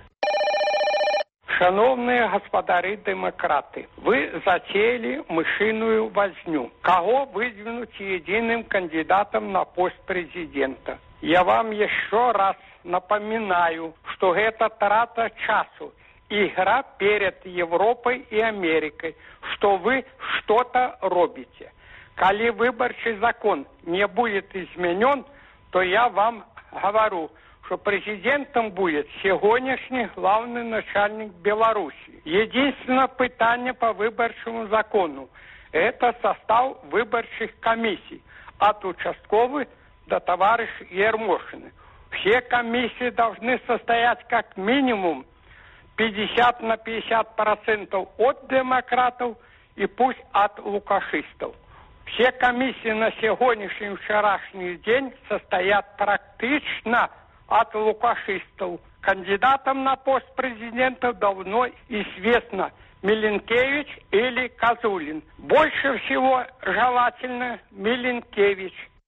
Шановные господары-демократы, вы затеяли мышиную возню. Кого выдвинуть единым кандидатом на пост президента? Я вам еще раз напоминаю, что это трата часу, игра перед Европой и Америкой, что вы что-то робите. Коли выборчий закон не будет изменен, то я вам говорю, что президентом будет сегодняшний главный начальник Беларуси. Единственное питание по выборчему закону – это состав выборчих комиссий, от участковых до товарища Ермошины. Все комиссии должны состоять как минимум 50 на 50% от демократов и пусть от лукашистов. Все комиссии на сегодняшний вчерашний день состоят практично от лукашистов. Кандидатом на пост президента давно известно Миленкевич или Козулин. Больше всего желательно Миленкевич.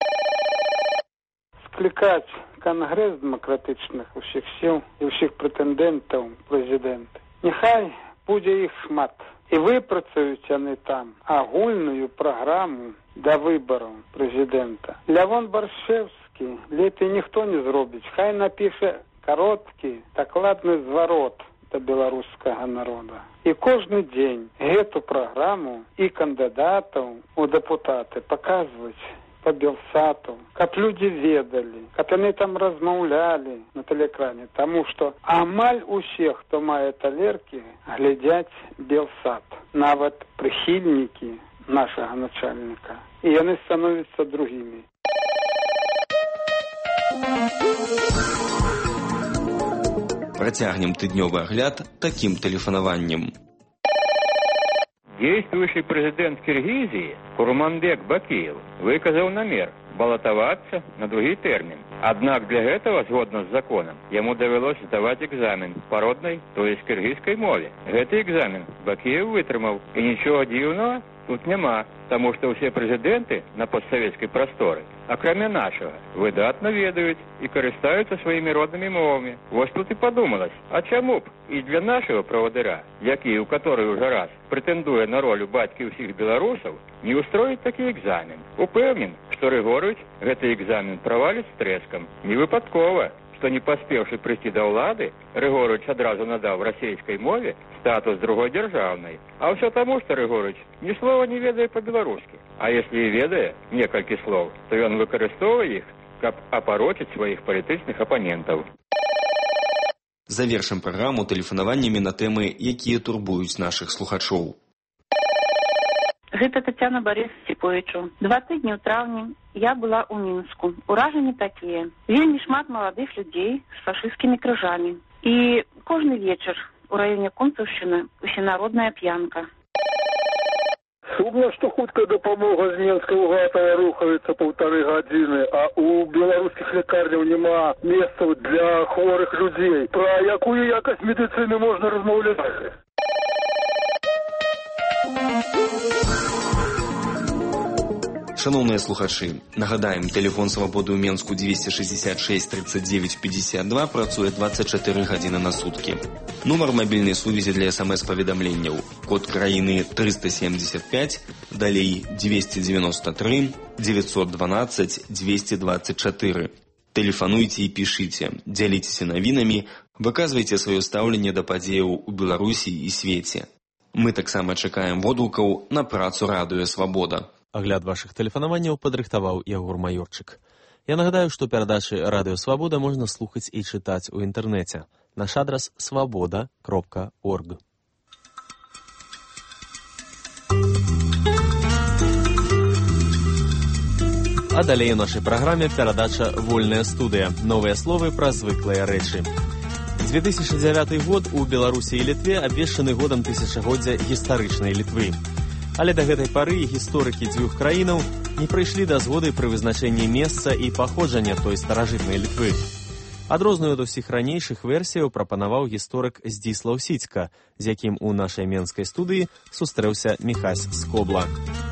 Скликать Конгресс демократичных усіх сил и усіх претендентов президента. Нехай буде їх шмат. І випрацюють вони там агульную программу до виборів президента. Лявон Баршевський лепей ніхто не зробить. Хай напише короткий, докладний зворот до белорусского народа. І кожен день эту программу и кандидатов у депутаты показывать по Белсату, каб люди ведали, каб яны там размаўлялі на тэлеэкране, таму што амаль усе, хто мае талеркі, глядзяць Белсат, нават прыхільнікі нашага начальніка, і яны становяцца другімі. Працягнем тыднёвы агляд такім тэлефанаваннем. Действующий президент Киргизии Курманбек Бакиев выказал намер балатавацца на другі тэрмін. Аднак для гэтага, згодна з законам, яму давялося здаваць экзамен па роднай, то есть кыргызскай мове. Гэты экзамен Бакіев вытрымаў, і нічога дзіўнага тут няма, таму што ўсе прэзідэнты на постсавецкай прасторы, акрамя нашага, выдатна ведаюць і карыстаюцца сваімі роднымі мовамі. Вось тут і падумалась, а чаму б і для нашага правадыра, які, у который уже раз прэтэндуе на ролю бацькі ўсіх беларусаў, не устроіць такі экзамен. Упэўнен, што Рыгорыч гэты экзамен праваліць з трэскам. Не выпадкова, што не паспеўшы прыйсці да ўлады, Рыгорыч адразу надаў расейскай мове статус другой дзяржаўнай. А ўсё таму, што Рыгорыч ні слова не ведае па-беларускі. А если і ведае некалькі слоў, то ён выкарыстоўвае іх, каб апарочыць сваіх палітычных апанентаў. Завершым праграму тэлефанаваннямі на тэмы, якія турбуюць нашых слухачоў. Гэта Тацяна Барыс Сіповічу. 2 тыдні ў траўні я была ў Мінску. Уражанні такія. Вельмі шмат маладых людзей з фашысцкімі крыжамі. І кожны вечар у раёне Кунцаўшчыны усенародная п'янка. Сумна, што хуткая дапамога з Менска ў Гатава рухаецца 1,5 гадзіны, а у беларускіх лякарняў няма месцаў для хворых людзей. Пра якую якасць медыцыны можна размаўляць? Шановныя слухачы, нагадаем, тэлефон свабоды ў Менску 266 39 52 працуе 24 гадзіны на суткі. Нумар мабільнай сувязі для СМС-паведамленняў. Код краіны 375, далей 293 912 224. Тэлефануйце і пішыце, дзяліцеся навінамі, выказвайце сваё стаўленне да падзеяў у Беларусі і свеце. Мы таксама чакаем водгукаў на працу Радыё Свабода. Агляд вашых тэлефанаванняў падрыхтаваў Ягор Маёрчык. Я нагадаю, што перадачы Радыё Свабода можна слухаць і чытаць у інтэрнэце. Наш адрас свабода.орг. А далей у нашай праграме перадача «Вольная студыя». Новыя словы пра звыклыя рэчы. 2009 год у Беларусі і Літве абвешчаны годам тысячагоддзя гістарычнай Літвы. Але да гэтай пары гісторыкі дзвюх краінаў не прыйшлі да згоды пры вызначэнні месца і паходжання той старажытнай Літвы. Адрознаю ад усіх ранейшых версіяў прапанаваў гісторык Здзіслаў Сіцька, з якім у нашай менскай студыі сустрэўся Міхась Скобла.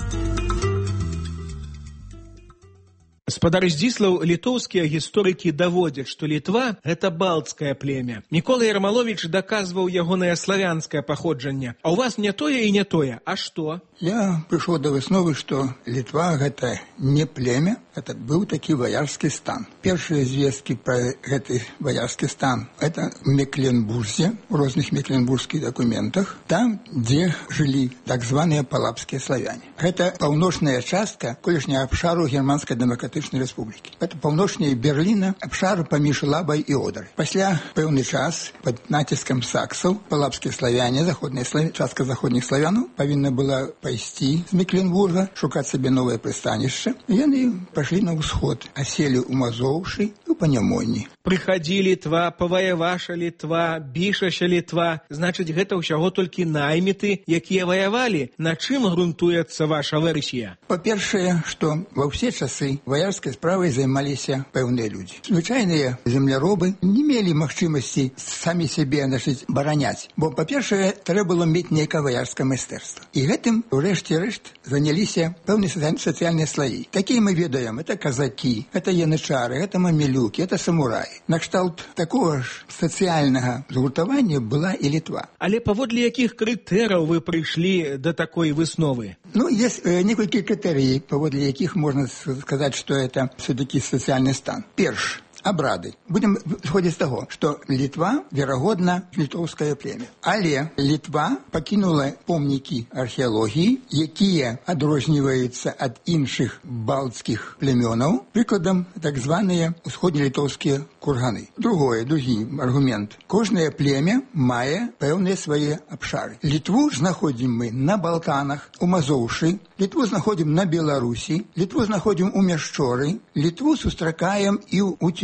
Спадар Здзіслаў, літоўскія гісторыкі даводзяць, што Літва – гэта балцкае племя. Мікола Ярмаловіч даказваў ягонае славянскае паходжанне. А ў вас не тое і не тое, а што? Я прыйшоў да высновы, што Літва – гэта не племя, гэта быў такі ваярскі стан. Першыя звесткі пра гэты ваярскі стан – гэта в Мекленбурзе, у розных мекленбургскіх дакументах, там, дзе жылі так званыя палабскія славяне. Гэта паўночная частка колішняга абшару Германскай дэмакратычнай рэспублікі. Гэта паўночней Берліна, абшар паміж Лабай і Одрай. Пасля пэўны час пад націскам саксаў палабскія славяне, частка заходніх славянаў, павінна была пайсці з Мекленбурга, шукаць сабе новае прыстанішча. Яны пашлі на ўсход, аселі ў Мазоўшы і ў Панямонні. Прыхадзі Літва, паваяваша Літва, бішаша Літва. Значыць, гэта ўсяго толькі найміты, якія ваявалі. На чым грунтуецца ваша версія? Па-першае, што ва ўсе часы ваярскай справай займаліся пэўныя людзі. Звычайныя земляробы не мелі магчымасці самі сябе бараняць, бо, па-першае, трэба было мець нейкае ваярскае майстэрства. І гэтым, урэшце рэшт, заняліся пэўныя сацыяльныя слаі. Такія мы ведаем, это казакі, это янычары, это мамілюкі, это самураі. Накшталт такого ж сацыяльнага згуртавання была і Літва. Але паводле якіх крытэраў вы прыйшлі да такой высновы? Есть некалькі крытэрый, паводле якіх можна сказаць, што это все-таки сацыяльны стан. Перш, абрады. Будем сходзіць з таго, што Літва, верагодна, літоўскае племя. Але Літва пакінула помнікі археалогіі, якія адрозніваюцца ад іншых балцкіх племёнаў, прыкладам, так званыя усходнелітоўскія курганы. Другі аргумент. Кожнае племя мае пэўныя свае абшары. Літву знаходзім мы на Балканах, у Мазоўшы, Літву знаходзім на Беларусі, Літву знаходзім у Мяшчоры, Літву сустракаем і ў Цюмені.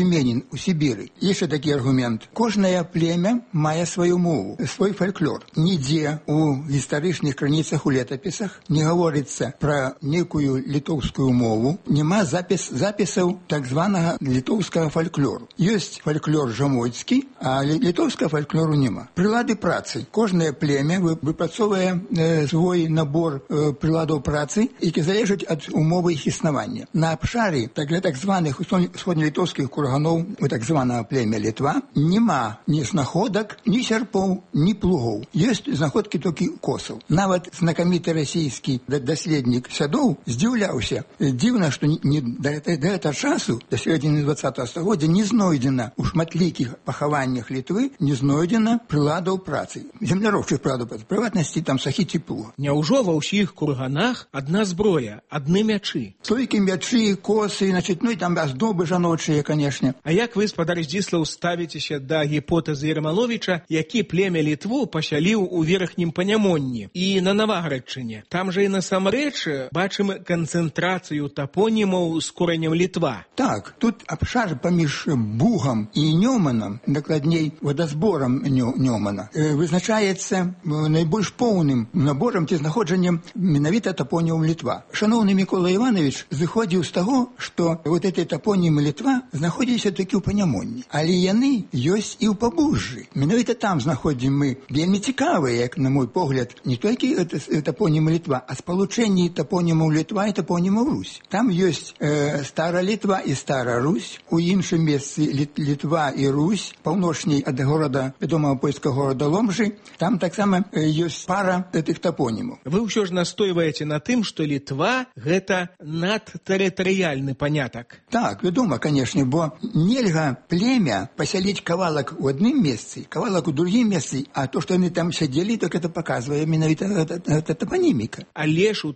Тюмени, у Сибири. Есть такой аргумент. Каждое племя мае свою мову, свой фольклор. Нигде у исторических краницах, у летописах не говорится про некую литовскую мову, нема записов так званого литовского фольклору. Есть фольклор жамойцкий, а литовского фольклору нема. Прилады працы. Каждое племя выпрацовывает свой набор приладов працы, які залежать від умови їх існування. На обшарі для так званих сходньолитовських курганов, у так званого племя Литва, нема ні знаходок, ні серпов, ні плугов. Є знаходки тільки косов. Навіть знакомитий російський дослідник Садов здивлявся. Дивно, що до цього часу, до середини 20-го століття, не знайдено у шматликих похованнях Литви, не знайдено приладів праці. Земляробчих приладів праці. В приватності там сахі плуга. Няўжо ва ўсіх курганах одна зброя, адны мячы? Толькі мячы, косы, значит, ну и там оздобы жаночыя, конечно. А як вы, спадар Здзіслаў, ставіцеся да гіпотэзы Ярмаловіча, які племя Літву пасяліў у верхнім Панямонні і на Наваградчыне? Там жа і насамрэч бачым канцэнтрацыю тапонімаў з коранем Літва. Так, тут абшар паміж Бугам і Нёманам, дакладней водазборам Нёмана, вызначаецца найбольш поўным наборам ці знаходжаннем менавіта топонімам Літва. Шановны Микола Иванович зыходзіў з таго, што вот эти топонімы Літва знаходзіліся толькі ў Панямонні, але яны ёсць і ў Пабужжы. Менавіта там знаходзім мы вельмі цікавыя, як на мой погляд, не толькі топонімы Літва, а спалучэнні топонімаў Літва і топонімаў Русь. Там ёсць Стара Літва і Стара Русь, у іншым месцы Літва і Русь, паўночней ад горада, вядомага польскага горада Ломжы, там таксама ёсць пара гэтых топонімаў. Вы ўсё ж настойваеце на тым, што Літва – гэта надтэрытарыяльны панятак. Так, вядома, конечно, бо нельга племя пасяліць кавалак у адным месцы, кавалак у другім месцы, а то, што яны там сядзелі, так это паказвае менавіта гэта топаніміка. Але ж у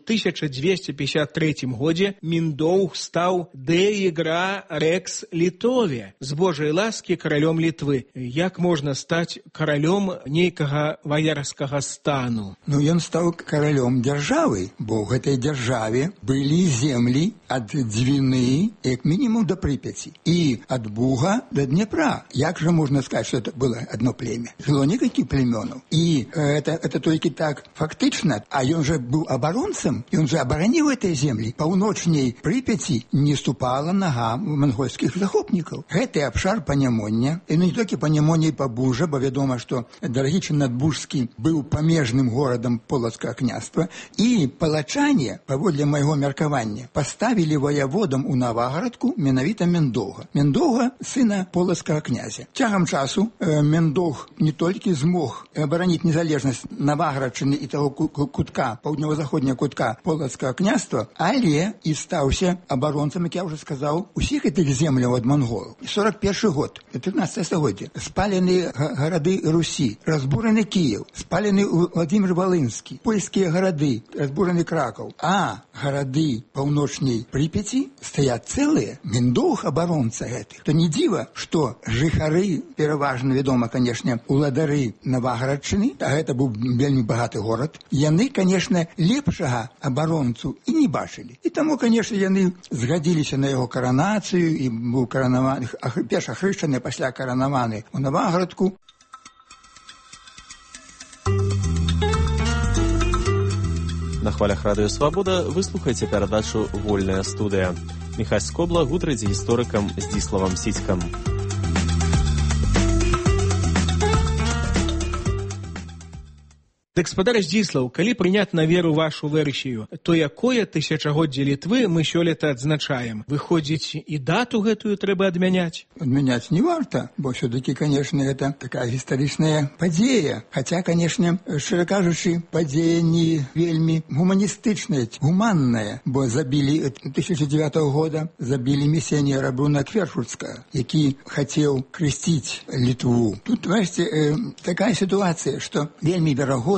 1253 годзе Міндоўг стаў де ігра рекс Літове, з Божай ласкі каралём Літвы. Як можна стаць каралём нейкага ваярскага стану? Ну, ён стаў каралём дзяржавы, бо ў гэтай дзяржаве былі землі ад Двіны, як мінімум до Припяці, і ад Буга до Днепра. Як же можна сказаць, што это было одно племя? Жыло некалькі племёнаў. І это толькі так фактычна, а ён же быў абаронцам, ён же абараніў этой землі. Паўночней Припяці не ступала нага монгольскіх захопнікаў. Гэты абшар Панямоння, і не толькі Панямоння і Пабужа, бо вядома, што Дарагічын Надбужскі быў памежным горадам Полацкага княства, і палачане, паводле майго меркавання, паставілі вояводам у Наваградку менавіта Міндоўга. Міндоўга – сына полацкага князя. Цягам часу Міндоўг не толькі змог абараніць незалежнасць Наваградчыны і таго кутка, паўднёва-заходняга кутка полацкага княства, але і стаўся абаронцам, як я ўжо сказаў, усіх гэтых земляў ад монголаў. 41 год, 13 стагоддзе, спалены гарады Русі, разбураны Кіеў, спалены Владимир-Волынскі, польскія гарады, разбураны Кракаў, а гарады паўночней Припяці стаяць цэлыя. Міндоўг абаронца гэтых. То не дзіва, што жыхары, пераважна вядома, канешне, уладары Наваградчыны, а гэта быў вельмі багаты горад, яны, канешне, лепшага абаронцу і не бачылі. І таму, канешне, яны згадзіліся на яго каранацыю і быў каранаваны, перш ахрышчаны, пасля каранаваны у Наваградку. На хвалях радыё «Свабода» вы слухаеце перадачу «Вольная студыя». Міхась Скобла гутарыць з гісторыкам Здзіславам Сіцькам. Дык, спадар Здзіслаў, калі прыняць на веру вашу версію, то якое тысячагоддзе Літвы мы сёлета адзначаем? Выходзіць, і дату гэтую трэба адмяняць? Адмяняць не варта, бо все-таки, конечно, это такая гістарычная падзея. Хаця, конечно, шчыра кажучы, падзея не вельмі гуманістычная, гуманная, бо забілі 2009 года забілі місіянера Бруна Квершурцкага, які хацеў хрысціць Літву. Тут, бачыце, такая сітуацыя, што вельмі верагодна,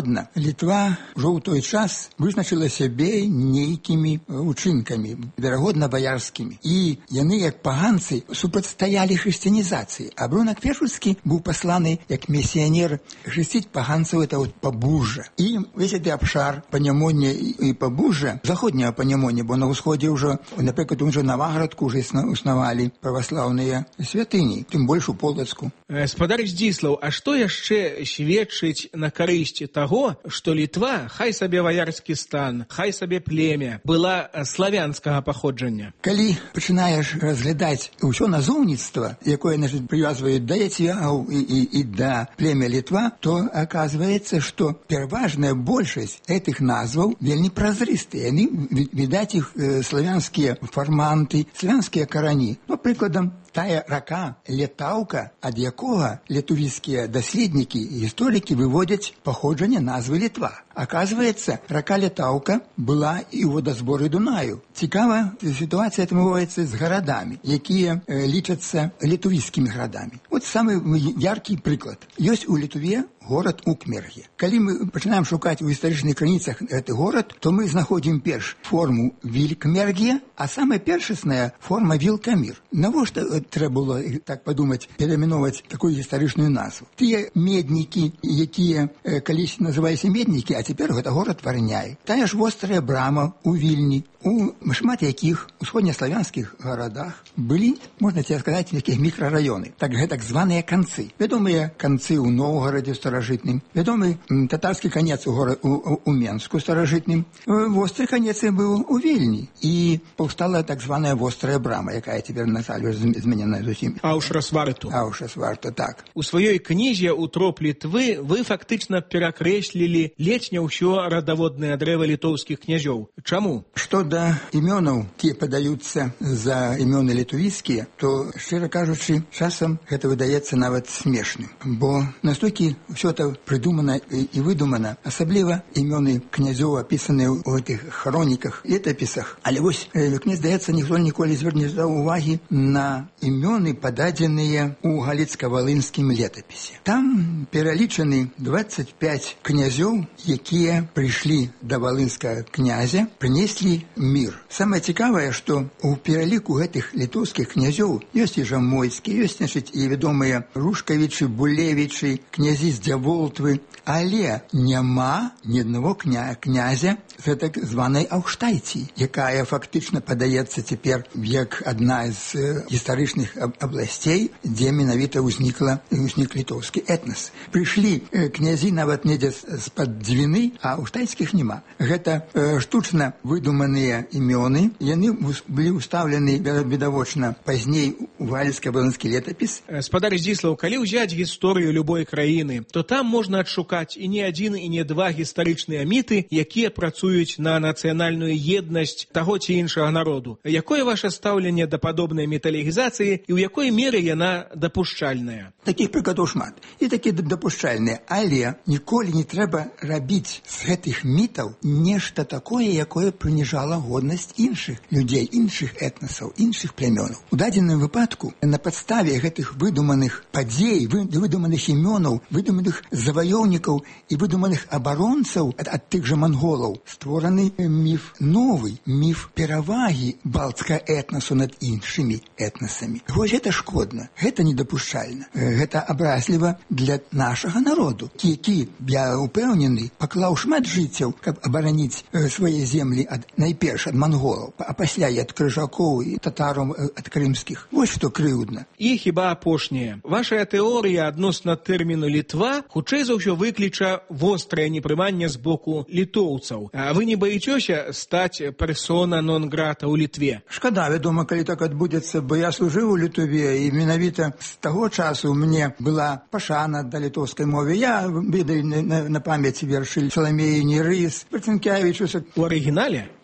Верагодна, Літва ўжо ў той час вызначыла сябе нейкімі учынкамі, верагодна баярскімі. І яны, як паганцы, супрацьстаялі хрысціянізацыі. А Брунак Пешульскі быў пасланы як місіянер хрысціць паганцаў это вот Пабужжа. І весь гэты абшар Панямоння і Пабужжа, заходняга Панямоння, бо на ўсходзе ўжо, напрыклад, уже Наваградку ўжо існавалі праваслаўныя святыні, тым больш у Полацку. Спадар Здзіслаў, а што яшчэ сведчыць на карысць таго, што Літва, хай сабе ваярскі стан, хай сабе племя, была славянскага паходжання? Калі пачынаеш разглядаць ўсё назоўніцтва, якое прывязваюць да яцвяў і да племя Літва, то аказваецца, што пераважная большасць гэтых назваў вельмі празрыстыя. Яны, відаць, іх славянскія фарманты, славянскія карані. Ну, прыкладам, тая рака Летаўка, ад якога літувійскія даследнікі і гісторыкі выводзяць паходжанне назвы Літва. Аказваецца, рака Летаўка была і ў водазборы Дунаю. Цікава, сітуацыя атрымоўваецца з гарадамі, якія лічацца літувійскімі гарадамі. Вот самы яркі прыклад. Ёсць у Літве горад Укмерге. Калі мы пачынаем шукаць у гістарычных крыніцах гэты горад, то мы знаходзім перш форму Вількмерге, а самая першасная форма Вілкамір. Навошта трэба было, так падумаць, перайменоўваць такую гістарычную назву? Тыя меднікі, якія калісь называліся меднікі, а цяпер гэта горад Варняй. Тая ж вострая брама ў Вільні. У шмат якіх усходнеславянскіх гарадах былі, можна тебе сказаць, такія мікрараёны. Так званыя канцы. Вядомыя канцы ў Новгарадзе старажытным, вядомы татарскі канец у Менску старажытным. Востры канец быў у Вільні. І паўстала так званая вострая брама, якая цяпер на сале змененая зусім. Аушрасварту. Аушрасварту, так. У сваёй кнізе «Утроп Літвы» вы фактычна перакрэслілі ледзь не ўсё радаводнае дрэва літоўскіх князёў. Чаму? Што да імёнаў, тие падаюцца за імёны літувійскія, то, шчыра кажучы, часам гэта выдаецца нават смешным. Бо настолькі ўсё это прыдумана і выдумана, асабліва імёны князёў апісаныя ў гэтых хроніках, летапісах. Але вось, мне здаецца, ніхто ніколі зверне ўвагі на імёны, пададзеныя ў галіцка-валынскім летапісе. Там пералічаны 25 князёў, якія прыйшлі да валынскага князя, прынеслі мір. Самае цікавае, што ў пераліку гэтых літоўскіх князёў ёсць і Жамойскі, ёсць, значыць, і вядомыя Рушкавічы, Булевічы, князі з Дзяволтвы, але няма ні аднаго князя з так званай Аўштайці, якая фактычна падаецца цяпер як адна з гістарычных абласцей, дзе менавіта ўзнік літоўскі этнас. Прыйшлі князі нават недзе з-пад Двіны, а аўштайцкіх няма. Гэта штучна выдуманыя імёны, яны былі ўстаўлены відавочна пазней у галіцка-валынскі летапіс. Спадар Здзіслаў, калі ўзяць гісторыю любой краіны, то там можна адшукаць і не адзін, і не два гістарычныя міты, якія працуюць на нацыянальную еднасць таго ці іншага народу. Якое ваше стаўленне да падобнай міталогізацыі і ў якой меры яна дапушчальная? Такіх прыкладаў шмат. І такі дапушчальныя, але ніколі не трэба рабіць з гэтых мітаў нешта такое, якое прыніжала годнасць іншых людзей, іншых этнасаў, іншых плямёнаў. У дадзеным выпадку на падставе гэтых выдуманых падзей, выдуманых імёнаў, выдуманых заваёўнікаў і выдуманых абаронцаў ад тых жа манголаў створаны міф новы, міф перавагі балцкага этнасу над іншымі этнасамі. Вось гэта шкодна, гэта недапушчальна, гэта абразліва для нашага народу, які, я упэўнены, паклаў шмат жыццяў, каб абараніць свае землі найперш ад манголаў, а пасля і ад крыжакоў, і татараў ад крымскіх. Вось што крыўдна. І хіба апошняе. Вашая тэорыя адносна тэрміну Літва хутчэй за ўсё выкліча вострае непрыманне з боку літоўцаў. А вы не баіцёся стаць персона нон-грата ў Літве? Шкада, вядома, калі так адбудзецца, бо я служыў у Літве, і менавіта з таго часу мне была пашана да літоўскай мове. Я, ведаю, на памяць вершы Саламеі Нерыс, Марцінкевічуса. У арыгінале?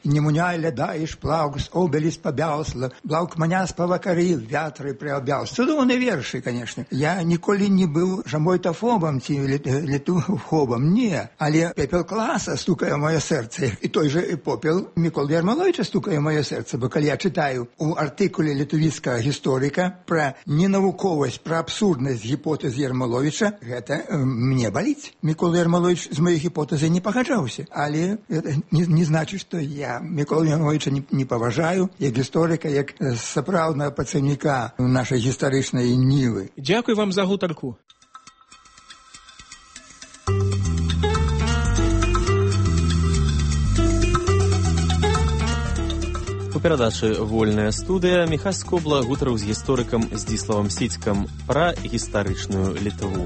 Не муняй лядаеш плаўкс, обеліс пабяусла, блаўк маня спавакарил, вятры прыабяус. Цудоўныя вершы, конечно. Я ніколі не быў жамойтафобам ці літуфобам, не. Але пепел класа стукае мое сэрца. І той же попел Міколы Ярмаловіча стукае мое сэрца, бо калі я чытаю у артыкуле літувіцкага гісторыка пра ненавуковасць, пра абсурднасць гіпотэз Ярмаловіча, гэта мне баліць. Мікола Ярмаловіч з маёй гіпотэзай не пагаджаўся, але это не значыць, што я Міколу Ярмаловіча не паважаю як гісторыка, як сапраўднага працаўніка нашай гістарычнай нівы. Дзякуй вам за гутарку. У перадачы «Вольная студыя» Міхась Скобла гутарыў з гісторыкам Здзіславам Сіцкам пра гістарычную Літву.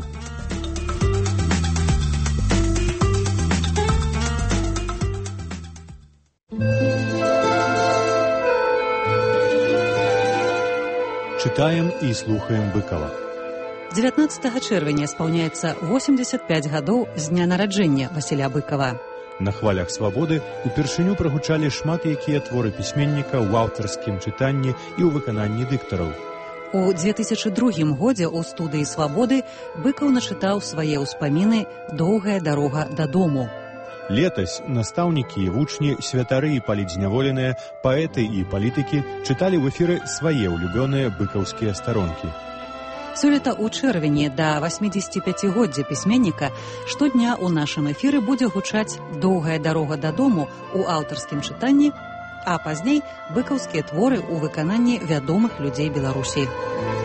Читаем и слухаем Быкова. 19 чэрвеня спаўняецца 85 гадоў з дня нараджэння Васіля Быкова. На хвалях свабоды упершыню прагучалі шмат якія творы пісьменніка ў аўтарскім чытанні і ў выкананні дыктараў. У 2002 годзе ў студыі «Свабоды» Быкаў начытаў свае ўспаміны «Доўгая дарога дадому». Летась настаўнікі і вучні, святары і палідзняволеныя, паэты і палітыкі чыталі ў эфіры свае ўлюбёныя быкаўскія старонкі. Сёлета ў чэрвені да 85-годдзя пісьменніка штодня ў нашым эфіры будзе гучаць «Доўгая дарога дадому» у аўтарскім чытанні, а пазней быкаўскія творы ў выкананні вядомых людзей Беларусі.